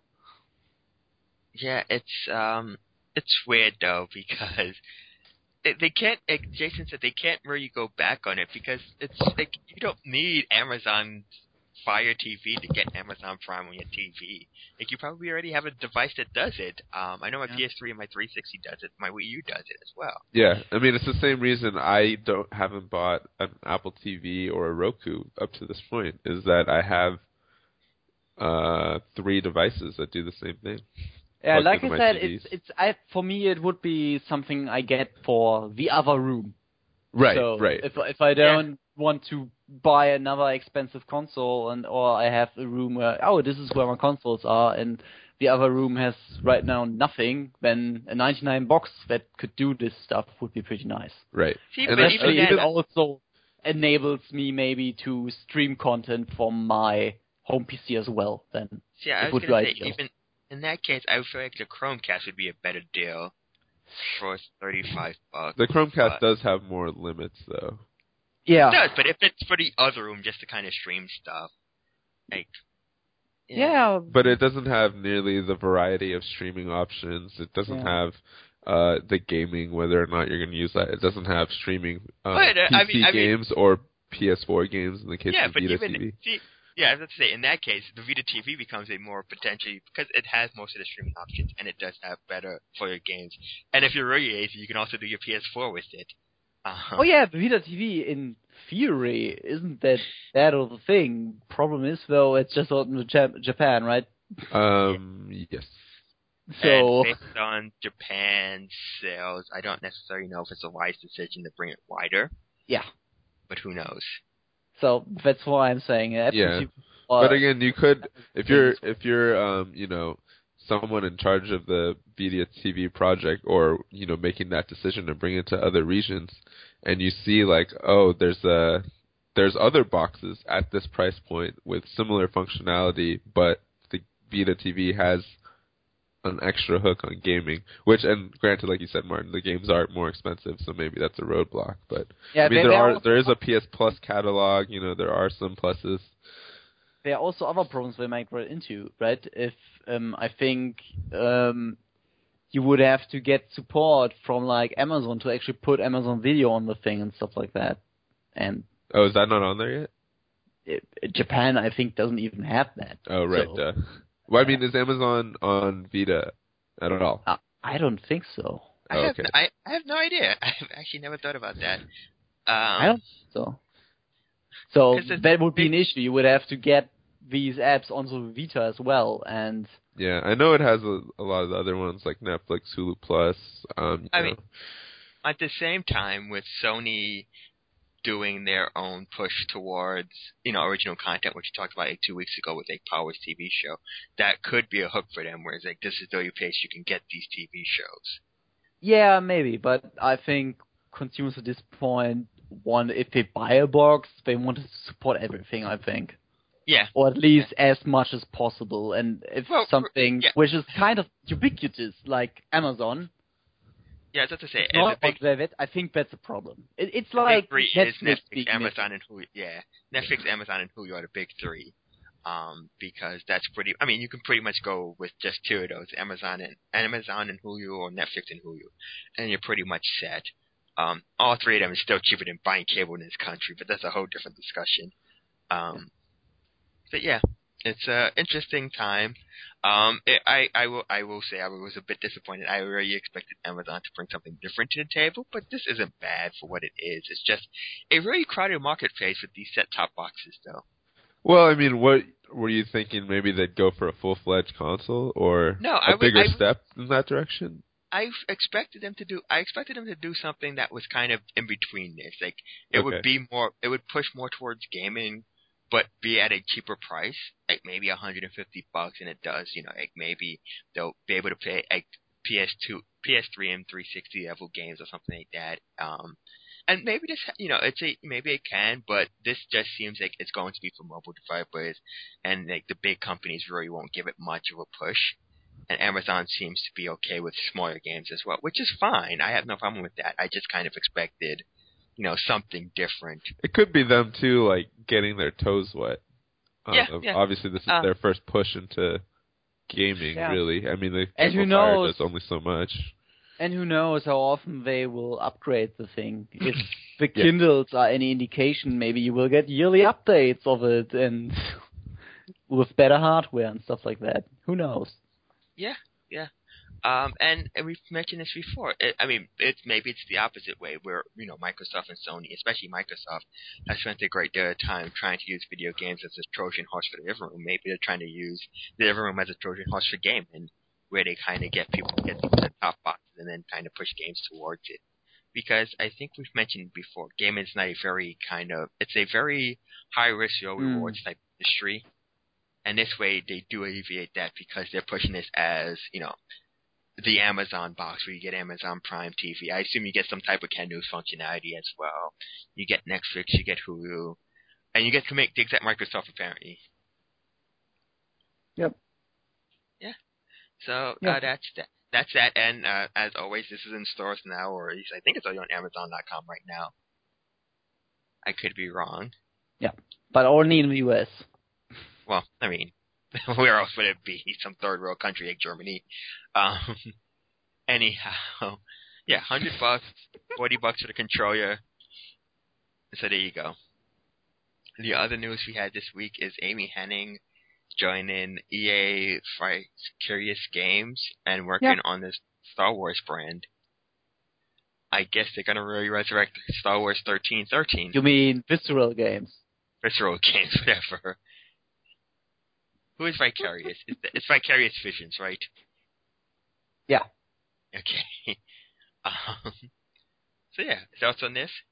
Yeah, it's weird though, because they can't, like Jason said, they can't really go back on it, because it's like, you don't need Amazon Fire TV to get Amazon Prime on your TV. Like, you probably already have a device that does it. I know my PS3 and my 360 does it. My Wii U does it as well. Yeah, I mean, it's the same reason I haven't bought an Apple TV or a Roku up to this point, is that I have 3 devices that do the same thing. Yeah, like I said, for me it would be something I get for the other room. Right, so right. If I don't want to buy another expensive console, or I have a room where, this is where my consoles are, and the other room has right now nothing, then a 99 box that could do this stuff would be pretty nice. Right. And it also enables me maybe to stream content from my home PC as well. Then I was going to say, even in that case, I would feel like the Chromecast would be a better deal for $35. The Chromecast does have more limits, though. Yeah. It does, but if it's for the other room just to kind of stream stuff. Like, yeah. But it doesn't have nearly the variety of streaming options. It doesn't have the gaming, whether or not you're going to use that. It doesn't have streaming PC games or PS4 games in the case of Vita TV. I was about to say, in that case, the Vita TV becomes a more potentially, because it has most of the streaming options, and it does have better for your games. And if you're really lazy, you can also do your PS4 with it. Oh yeah, the Vita TV in theory isn't that bad of a thing. Problem is, though, it's just out in Japan, right? Yes. So, and based on Japan's sales, I don't necessarily know if it's a wise decision to bring it wider. Yeah. But who knows? So that's why I'm saying it. Yeah. But again, you could, if you're someone in charge of the Vita TV project, or making that decision to bring it to other regions, and you see there's other boxes at this price point with similar functionality, but the Vita TV has an extra hook on gaming, and granted, like you said, Martin, the games are more expensive, so maybe that's a roadblock. But there is a PS Plus catalog. There are some pluses. There are also other problems we might run into, right? If I think you would have to get support from like Amazon to actually put Amazon Video on the thing and stuff like that. And is that not on there yet? Japan, I think, doesn't even have that. Oh, right. So, well, I mean, is Amazon on Vita at all? I don't think so. I have no idea. I've actually never thought about that. I don't think so. So that would be an issue. You would have to get these apps onto Vita as well, and yeah, I know it has a lot of the other ones like Netflix, Hulu Plus. I mean, at the same time, with Sony doing their own push towards original content, which you talked about 2 weeks ago with Powers TV show, that could be a hook for them, where it's like, this is the only place you can get these TV shows. Yeah, maybe, but I think consumers at this point if they buy a box, they want to support everything, I think. Yeah. Or at least as much as possible. And if something which is kind of ubiquitous, like Amazon. Yeah, that's to say. I think that's a problem. It's like Netflix, Amazon, and Hulu. Yeah, Netflix, Amazon, and Hulu are the big three. Because that's pretty. I mean, you can pretty much go with just two of those: Amazon and Hulu, or Netflix and Hulu, and you're pretty much set. All three of them is still cheaper than buying cable in this country, but that's a whole different discussion. But yeah, it's an interesting time. I will say I was a bit disappointed. I really expected Amazon to bring something different to the table, but this isn't bad for what it is. It's just a really crowded marketplace with these set-top boxes, though. Well, I mean, what were you thinking? Maybe they'd go for a full-fledged console, or a bigger step in that direction? I expected them to do something that was kind of in between this. Like it would push more towards gaming, but be at a cheaper price, like maybe $150, and it does, like maybe they'll be able to play like PS3 and 360 level games or something like that. And maybe this, maybe it can, but this just seems like it's going to be for mobile developers, and like the big companies really won't give it much of a push. And Amazon seems to be okay with smaller games as well, which is fine. I have no problem with that. I just kind of expected, something different. It could be them too, like getting their toes wet. Obviously, this is their first push into gaming. Yeah. Really, I mean, the Game of Fire does only so much. And who knows how often they will upgrade the thing? If the Kindles are any indication, maybe you will get yearly updates of it, and with better hardware and stuff like that. Who knows? Yeah. And we've mentioned this before. Maybe it's the opposite way, where Microsoft and Sony, especially Microsoft, has spent a great deal of time trying to use video games as a Trojan horse for the living room. Maybe they're trying to use the living room as a Trojan horse for gaming, where they kind of get people to get the top boxes and then kind of push games towards it. Because I think we've mentioned before, gaming is not it's a very high risk, low rewards type industry. And this way, they do alleviate that because they're pushing this as, the Amazon box, where you get Amazon Prime TV. I assume you get some type of Ken News functionality as well. You get Netflix, you get Hulu, and you get to make gigs at Microsoft, apparently. Yep. Yeah. So that's that. And as always, this is in stores now, or at least I think it's only on Amazon.com right now. I could be wrong. Yeah, but only in the U.S. Well, I mean, where else would it be? Some third world country like Germany. Anyhow, yeah, $100, $40 for the controller. So there you go. The other news we had this week is Amy Hennig joining EA Curious Games and working on this Star Wars brand. I guess they're gonna really resurrect Star Wars 1313. You mean Visceral Games? Visceral Games, whatever. Who is Vicarious? It's Vicarious Visions, right? Yeah. Okay. So yeah, thoughts on this?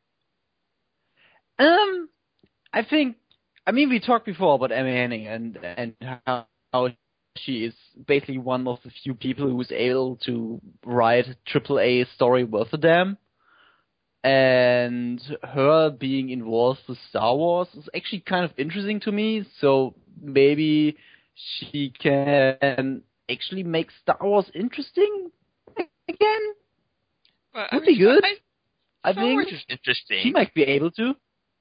I mean, we talked before about Amy Hennig and how she is basically one of the few people who's able to write AAA story worth a damn. And her being involved with Star Wars is actually kind of interesting to me. So maybe she can actually make Star Wars interesting again. Well, would be good. I Star think Wars is interesting. She might be able to.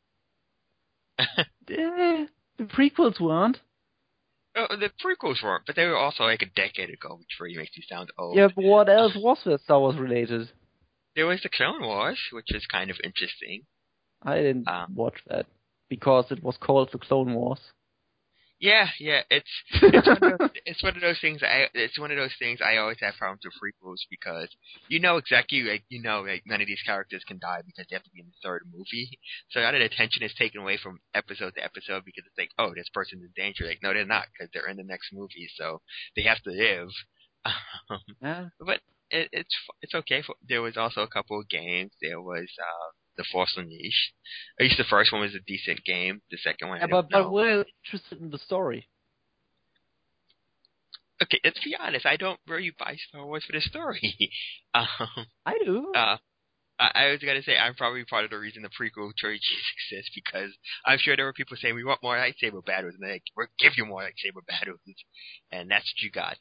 The prequels weren't. Oh, the prequels weren't, but they were also like a decade ago, which really makes you sound old. Yeah, but what else was there Star Wars related? There was the Clone Wars, which is kind of interesting. I didn't watch that because it was called the Clone Wars. Yeah, it's one of those things. It's one of those things I always have problems with prequels because exactly none of these characters can die because they have to be in the third movie. So that attention is taken away from episode to episode because it's like, oh, this person's in danger. Like, no, they're not because they're in the next movie, so they have to live. Yeah. But it's okay. There was also a couple of games. There was The Force Unleashed. At least the first one was a decent game. The second one, but we're interested in the story. Okay, let's be honest. I don't really buy Star Wars for the story. I do. I was gonna say I'm probably part of the reason the prequel trilogies exist because I'm sure there were people saying we want more lightsaber battles, and they're like, we'll give you more lightsaber battles, and that's what you got.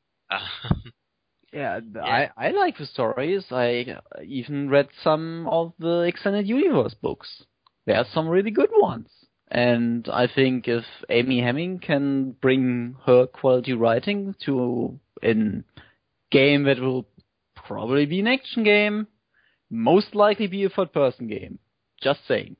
Yeah. I like the stories. I even read some of the Extended Universe books. There are some really good ones. And I think if Amy Hennig can bring her quality writing to a game that will probably be an action game, most likely be a third-person game. Just saying.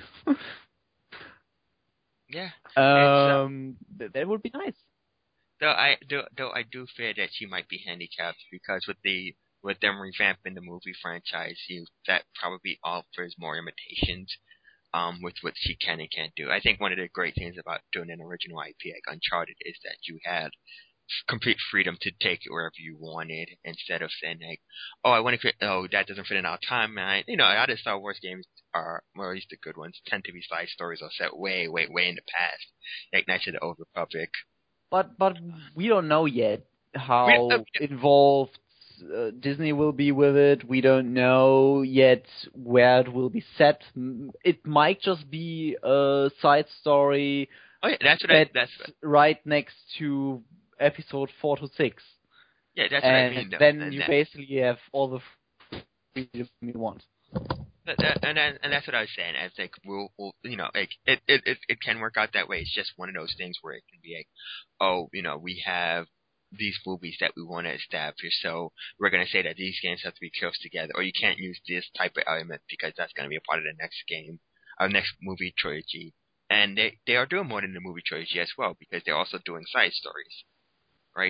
Yeah. That would be nice. Though I do fear that she might be handicapped because with them revamping the movie franchise, that probably offers more limitations with what she can and can't do. I think one of the great things about doing an original IP like Uncharted is that you had complete freedom to take it wherever you wanted instead of saying like, that doesn't fit in our timeline. Other Star Wars games are, or at least the good ones, tend to be side stories or set way, way, way in the past, like Knights of the Old Republic. But we don't know yet how involved Disney will be with it. We don't know yet where it will be set. It might just be a side story. Oh yeah, that's right next to episode 4 to 6. Yeah, that's what I mean. Then you basically have all the freedom you want. And that's what I was saying. I think we'll it can work out that way. It's just one of those things where it can be like, we have these movies that we want to establish, so we're going to say that these games have to be close together, or you can't use this type of element because that's going to be a part of the next game, our next movie trilogy. And they are doing more than the movie trilogy as well because they're also doing side stories, right?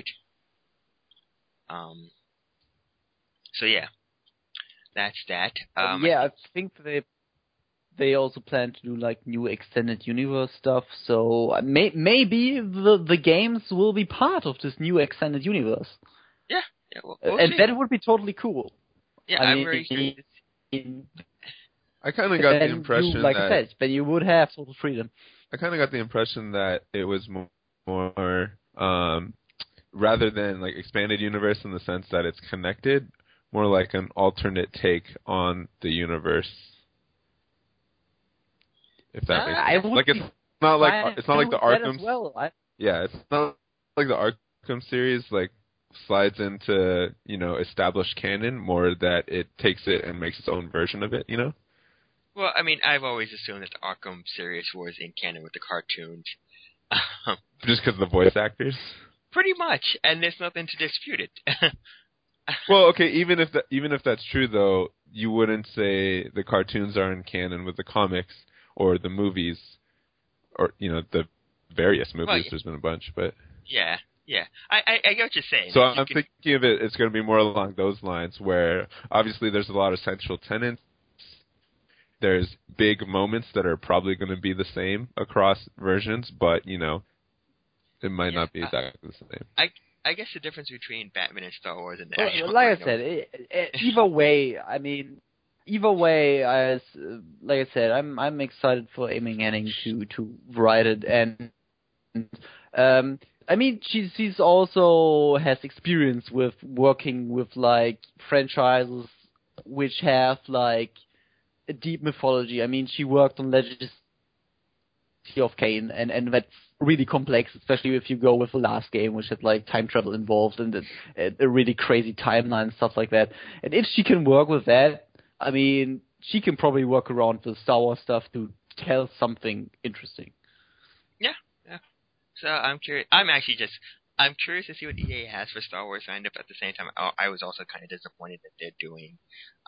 So yeah, that's that. I think they also plan to do like new extended universe stuff. So maybe the games will be part of this new extended universe. Yeah, we'll and see. that would be totally cool. Yeah, I kind of got the impression like I said, but you would have total freedom. I kind of got the impression that it was more rather than like expanded universe in the sense that it's connected, more like an alternate take on the universe. If that makes sense. Like it's not like the Arkham. It's not like the Arkham series like slides into established canon. More that it takes it and makes its own version of it. Well, I mean, I've always assumed that the Arkham series was in canon with the cartoons, Just because of the voice actors? Pretty much, and there's nothing to dispute it. Well, okay, even if that's true, though, you wouldn't say the cartoons are in canon with the comics or the movies, or the various movies. Well, There's been a bunch, but yeah. I get what you're saying. So I'm thinking of it. It's going to be more along those lines, where obviously there's a lot of central tenets. There's big moments that are probably going to be the same across versions, but it might not be exactly the same. I guess the difference between Batman and Star Wars and like I said, either way, like I said, I'm excited for Amy Hennig to write it, and she's also has experience with working with like franchises which have like a deep mythology. I mean, she worked on Legends of Kain, and that's really complex, especially if you go with the last game, which had like time travel involved and a really crazy timeline and stuff like that. And if she can work with that, I mean, she can probably work around the Star Wars stuff to tell something interesting. Yeah. So I'm curious. I'm curious to see what EA has for Star Wars signed up. At the same time, I was also kind of disappointed that they're doing,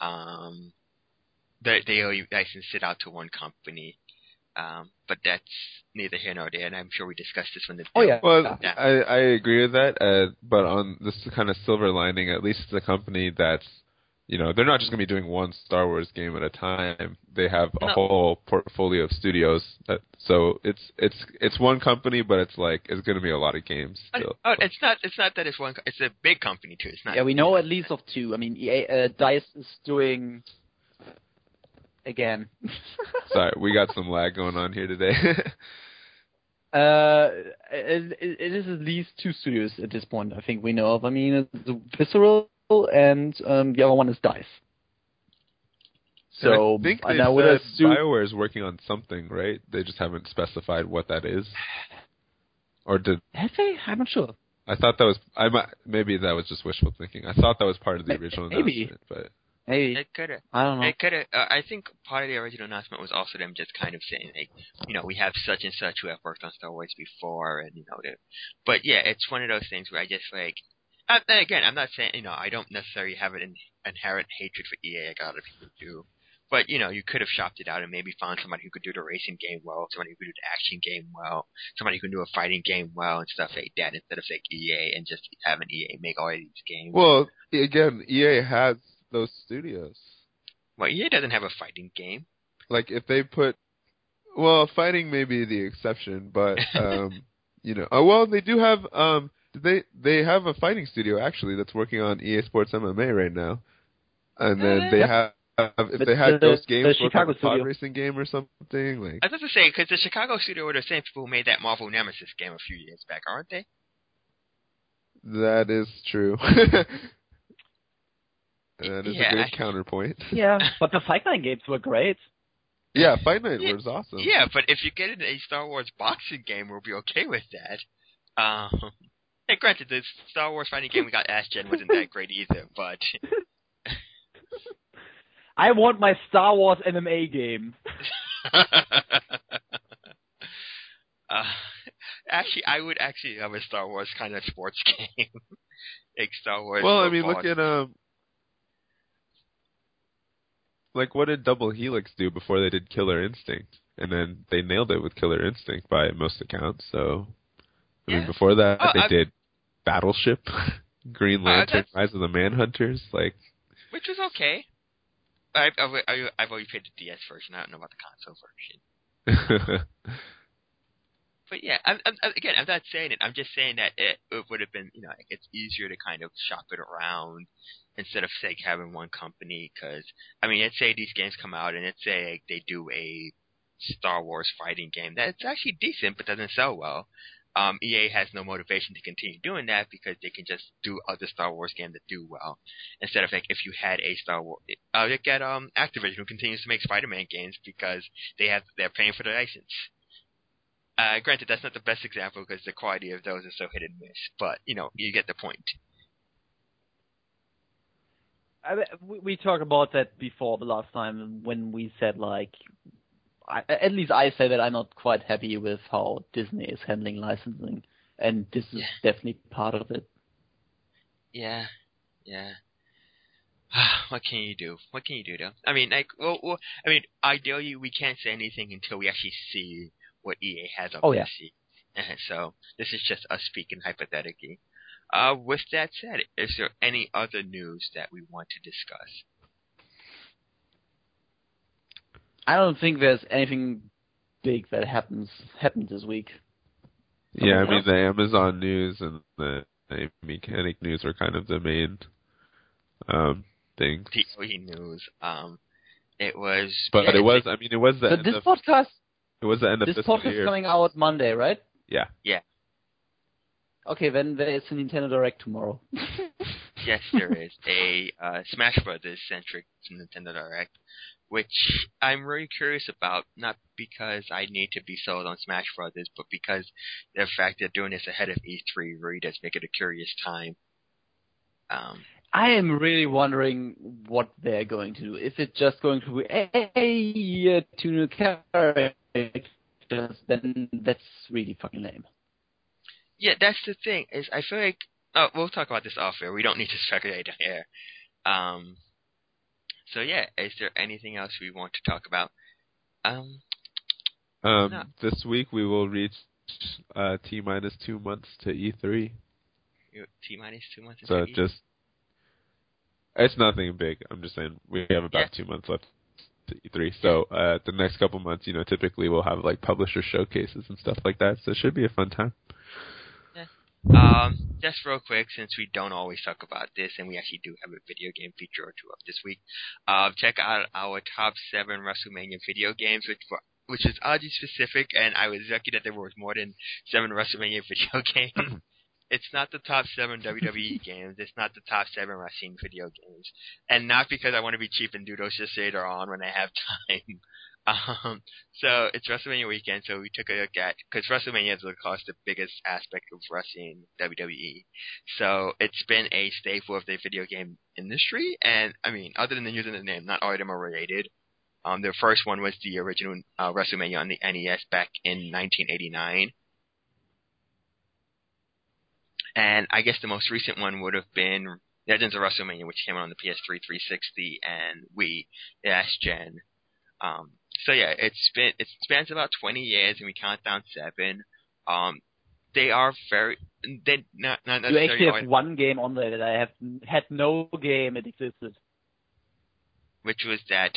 they only licensed it out to one company. But that's neither here nor there, and I'm sure we discussed this when the Well, I agree with that, but on this kind of silver lining, at least it's a company that's, they're not just going to be doing one Star Wars game at a time. They have a whole portfolio of studios. So it's one company, but it's going to be a lot of games still. It's not that it's one. It's a big company too. It's not. Yeah, we know at least of two. I mean, DICE is doing. Again. Sorry, we got some lag going on here today. It is at least two studios at this point, I think we know of. I mean, it's Visceral and the other one is DICE. So I think they said BioWare is working on something, right? They just haven't specified what that is. Or did... Have they? I'm not sure. I thought that was... maybe that was just wishful thinking. I thought that was part of the original announcement, but... Maybe. It could have. I don't know. It could have. I think part of the original announcement was also them just kind of saying, we have such and such who have worked on Star Wars before, and but yeah, it's one of those things where I just again, I'm not saying, I don't necessarily have an inherent hatred for EA like a lot of people do, but you could have shopped it out and maybe found somebody who could do the racing game well, somebody who could do the action game well, somebody who could do a fighting game well and stuff like that, instead of EA and just having EA make all of these games. Well, again, EA has those studios. Well, EA doesn't have a fighting game. Like if they put, fighting may be the exception, but they do have they have a fighting studio actually that's working on EA Sports MMA right now, and then they have if they had those games work on a pod racing game or something like. I was about to say, because the Chicago studio were the same people who made that Marvel Nemesis game a few years back, aren't they? That is true. That is a good counterpoint. Yeah, but the Fight Night games were great. Yeah, Fight Night was awesome. Yeah, but if you get a Star Wars boxing game, we'll be okay with that. Hey, granted, the Star Wars fighting game we got last gen wasn't that great either, but... I want my Star Wars MMA game. Actually, I would actually have a Star Wars kind of sports game. Like Star Wars. Well, I mean, look at what did Double Helix do before they did Killer Instinct? And then they nailed it with Killer Instinct by most accounts. So, I mean, before that they did Battleship, Green Lantern, Rise of the Manhunters, which was okay. I've always played the DS version. I don't know about the console version. But yeah, I'm not saying it. I'm just saying that it would have been, it's easier to kind of shop it around instead of, having one company. Because, let's say these games come out and let's say they do a Star Wars fighting game that's actually decent but doesn't sell well. EA has no motivation to continue doing that because they can just do other Star Wars games that do well. Instead of, if you had a Star Wars... look at Activision, who continues to make Spider-Man games because they're paying for the license. Granted, that's not the best example because the quality of those is so hit and miss, but, you get the point. We talked about that before the last time when we said, at least I say that I'm not quite happy with how Disney is handling licensing, and this is definitely part of it. Yeah. What can you do? Though? I mean, ideally, we can't say anything until we actually see what EA has up their sleeve. So this is just us speaking hypothetically. With that said, is there any other news that we want to discuss? I don't think there's anything big that happened this week. Yeah, I mean, the Amazon news and the Mechanic news are kind of the main things. The OE news. It was... But it was the end of... podcast... It was the end of this fiscal podcast year. coming out Monday, right? Yeah. Okay, then there is a Nintendo Direct tomorrow. Yes, there is a Smash Brothers centric Nintendo Direct, which I'm really curious about. Not because I need to be sold on Smash Brothers, but because the fact they're doing this ahead of E3 really does make it a curious time. I am really wondering what they're going to do. If it's just going to be two new characters, then that's really fucking lame. Yeah, that's the thing. Is I feel like we'll talk about this off air. We don't need to speculate here. So yeah, is there anything else we want to talk about? No. This week we will reach T-minus 2 months to E3. T-minus 2 months. So it's nothing big. I'm just saying we have about 2 months left to E3. So the next couple months, typically we'll have like publisher showcases and stuff like that. So it should be a fun time. Just real quick, since we don't always talk about this, and we actually do have a video game feature or two up this week, check out our top 7 WrestleMania video games, which is oddly specific, and I was lucky that there was more than 7 WrestleMania video games. It's not the top 7 WWE games. It's not the top 7 wrestling video games. And not because I want to be cheap and do those just later on when I have time. So it's WrestleMania weekend, so we took a look at, because WrestleMania is, of course, the biggest aspect of wrestling WWE. So it's been a staple of the video game industry, and I mean, other than using the name, not all of them are related. The first one was the original WrestleMania on the NES back in 1989. And I guess the most recent one would have been Legends of WrestleMania, which came out on the PS3, 360, and Wii last gen. So yeah, it spans about 20 years, and we count down 7. They are they not necessarily. You actually have one game on there that I have had no game that existed. Which was that?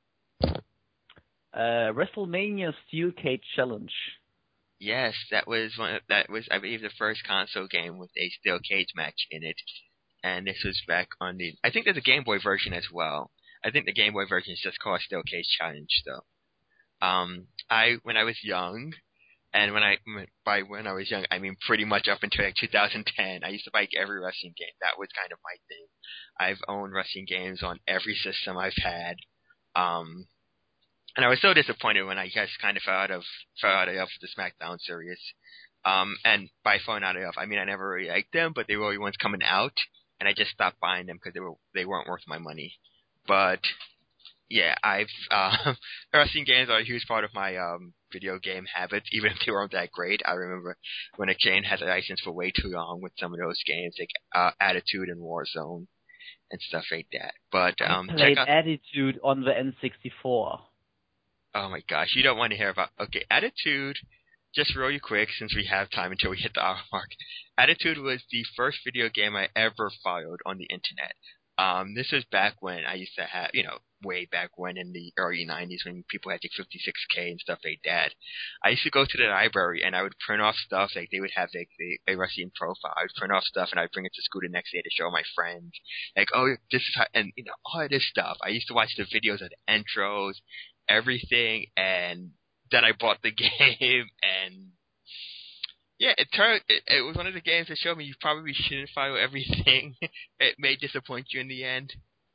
WrestleMania Steel Cage Challenge. Yes, that was I believe the first console game with a steel cage match in it, and this was back on I think there's a Game Boy version as well. I think the Game Boy version is just called Steel Cage Challenge, though. When I was young, and when I was young, I mean pretty much up until like 2010, I used to buy every wrestling game. That was kind of my thing. I've owned wrestling games on every system I've had. And I was so disappointed when I just kind of fell out of the SmackDown series. And by falling out of, I mean I never really liked them, but they were the ones coming out, and I just stopped buying them because they weren't worth my money. But yeah, wrestling games are a huge part of my video game habits, even if they weren't that great. I remember when a chain had a license for way too long with some of those games, like Attitude and Warzone and stuff like that. But played Attitude on the N64. Oh my gosh, you don't want to hear about... Okay, Attitude, just really quick, since we have time until we hit the hour mark. Attitude was the first video game I ever followed on the internet. This was back when I used to have, way back when in the early 90s when people had like 56K and stuff like that. I used to go to the library and I would print off stuff, like they would have like a wrestling profile. I would print off stuff and I'd bring it to school the next day to show my friends. Like, oh, this is how, and all of this stuff. I used to watch the videos of the intros, everything, and then I bought the game, and yeah, it was one of the games that showed me you probably shouldn't follow everything. It may disappoint you in the end.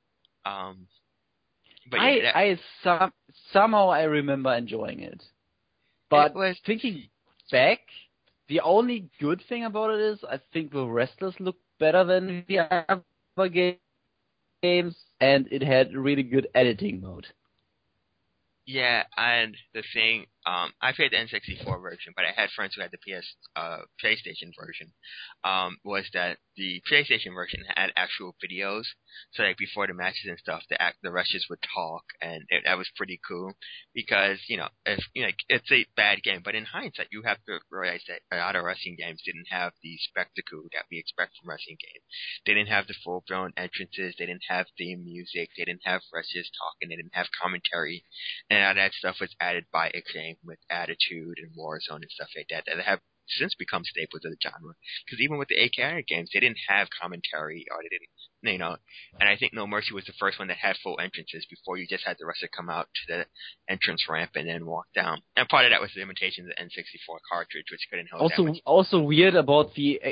But yeah, somehow I remember enjoying it. But thinking back, the only good thing about it is I think the wrestlers look better than the other games, and it had a really good editing mode. Yeah, and the thing, I played the N64 version, but I had friends who had the PlayStation version. Was that the PlayStation version had actual videos, so like before the matches and stuff, the rushes would talk, and that was pretty cool because if it's a bad game, but in hindsight, you have to realize that a lot of wrestling games didn't have the spectacle that we expect from wrestling games. They didn't have the full blown entrances, they didn't have theme music, they didn't have rushes talking, they didn't have commentary. And all that stuff was added by Acclaim with Attitude and Warzone and stuff like that have since become staples of the genre. Because even with the AKI games, they didn't have commentary, or they didn't, and I think No Mercy was the first one that had full entrances before you just had the wrestler come out to the entrance ramp and then walk down. And part of that was the limitations of the N64 cartridge, which couldn't hold that much. Also weird about the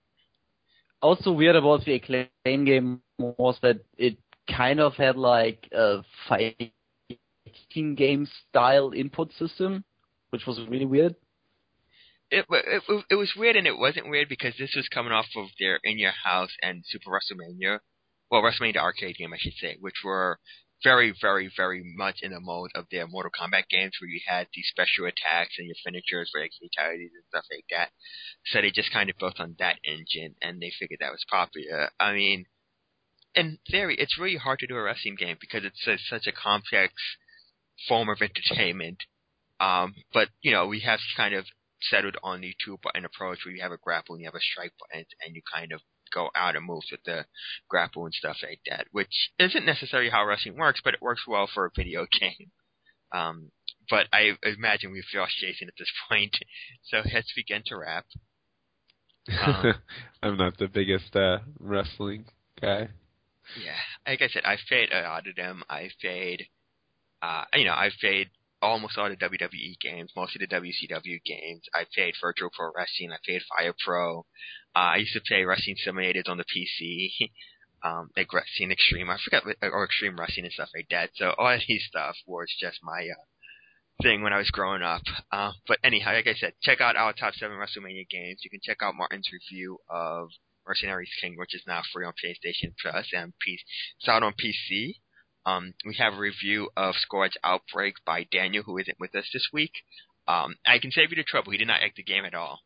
Acclaim game was that it kind of had like a fighting game style input system, which was really weird. It was weird, and it wasn't weird because this was coming off of their In Your House and Super WrestleMania, WrestleMania the arcade game, I should say, which were very, very, very much in the mode of their Mortal Kombat games, where you had these special attacks and your finishers for like fatalities and stuff like that. So they just kind of built on that engine, and they figured that was popular. I mean, in theory, it's really hard to do a wrestling game because it's such a complex form of entertainment. But we have kind of settled on the 2-button approach where you have a grapple and you have a strike button, and you kind of go out and moves with the grapple and stuff like that, which isn't necessarily how wrestling works, but it works well for a video game. But I imagine we've lost Jason at this point, so let's begin to wrap. I'm not the biggest wrestling guy. Yeah, like I said, I've played a lot of them. I've played almost all the WWE games, most of the WCW games. I played Virtual Pro Wrestling. I played Fire Pro. I used to play wrestling simulators on the PC, like Wrestling Extreme. I forgot, or Extreme Wrestling and stuff like that. So all of these stuff was just my thing when I was growing up. But anyhow, like I said, check out our top 7 WrestleMania games. You can check out Martin's review of Mercenaries King, which is now free on PlayStation Plus and it's out on PC. We have a review of Scourge Outbreak by Daniel, who isn't with us this week. I can save you the trouble. He did not like the game at all.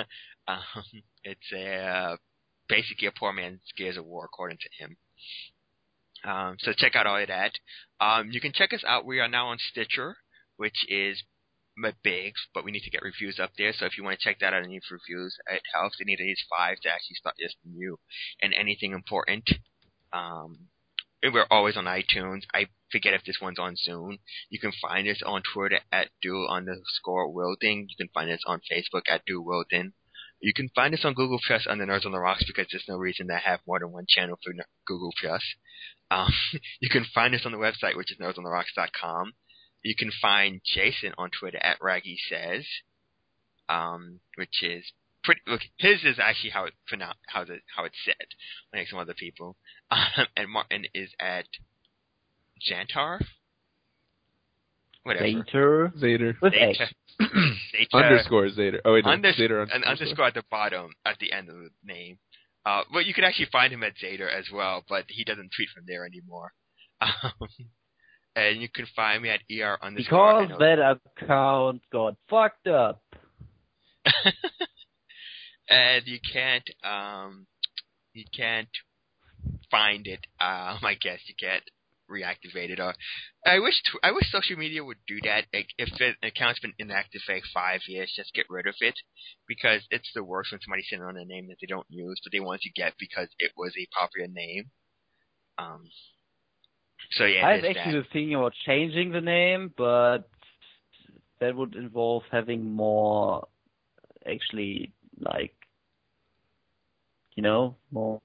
It's basically a poor man's Gears of War, according to him. So check out all of that. You can check us out. We are now on Stitcher, which is big, but we need to get reviews up there. So if you want to check that out and leave reviews, it helps. They need at least 5 to actually start listing you and anything important. We're always on iTunes. I forget if this one's on Zoom. You can find us on Twitter at @duel_wielding. You can find us on Facebook at @duelwielding. You can find us on Google Plus under Nerds on the Rocks because there's no reason to have more than one channel for Google Plus. You can find us on the website, which is nerdsontherocks.com. You can find Jason on Twitter at RaggySays, which is pretty. Look, his is actually how it's said, like some other people. And Martin is at Jantar. Whatever. Zader. With A. Underscore Zader. Oh wait, no. Zader an underscore at the bottom, at the end of the name. Well, you can actually find him at Zader as well, but he doesn't tweet from there anymore. And you can find me at ER_. Because that account got fucked up. And you can't find it. I guess you can't reactivate it. Or I wish social media would do that. Like, if an account's been inactive for like 5 years, just get rid of it, because it's the worst when somebody's sitting on a name that they don't use, but they want to get because it was a popular name. So yeah, I've actually been thinking about changing the name, but that would involve having more, actually, like, more.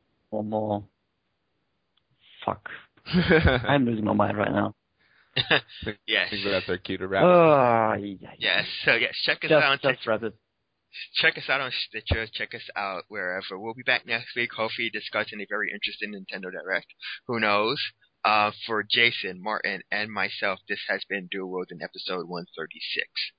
Fuck. I'm losing my mind right now. Yes. Things that's our cue to wrap. Yes. So yes, check us out. Check us out on Stitcher. Check us out wherever. We'll be back next week, hopefully discussing a very interesting Nintendo Direct. Who knows? For Jason, Martin, and myself, this has been Dual Wielding episode 136.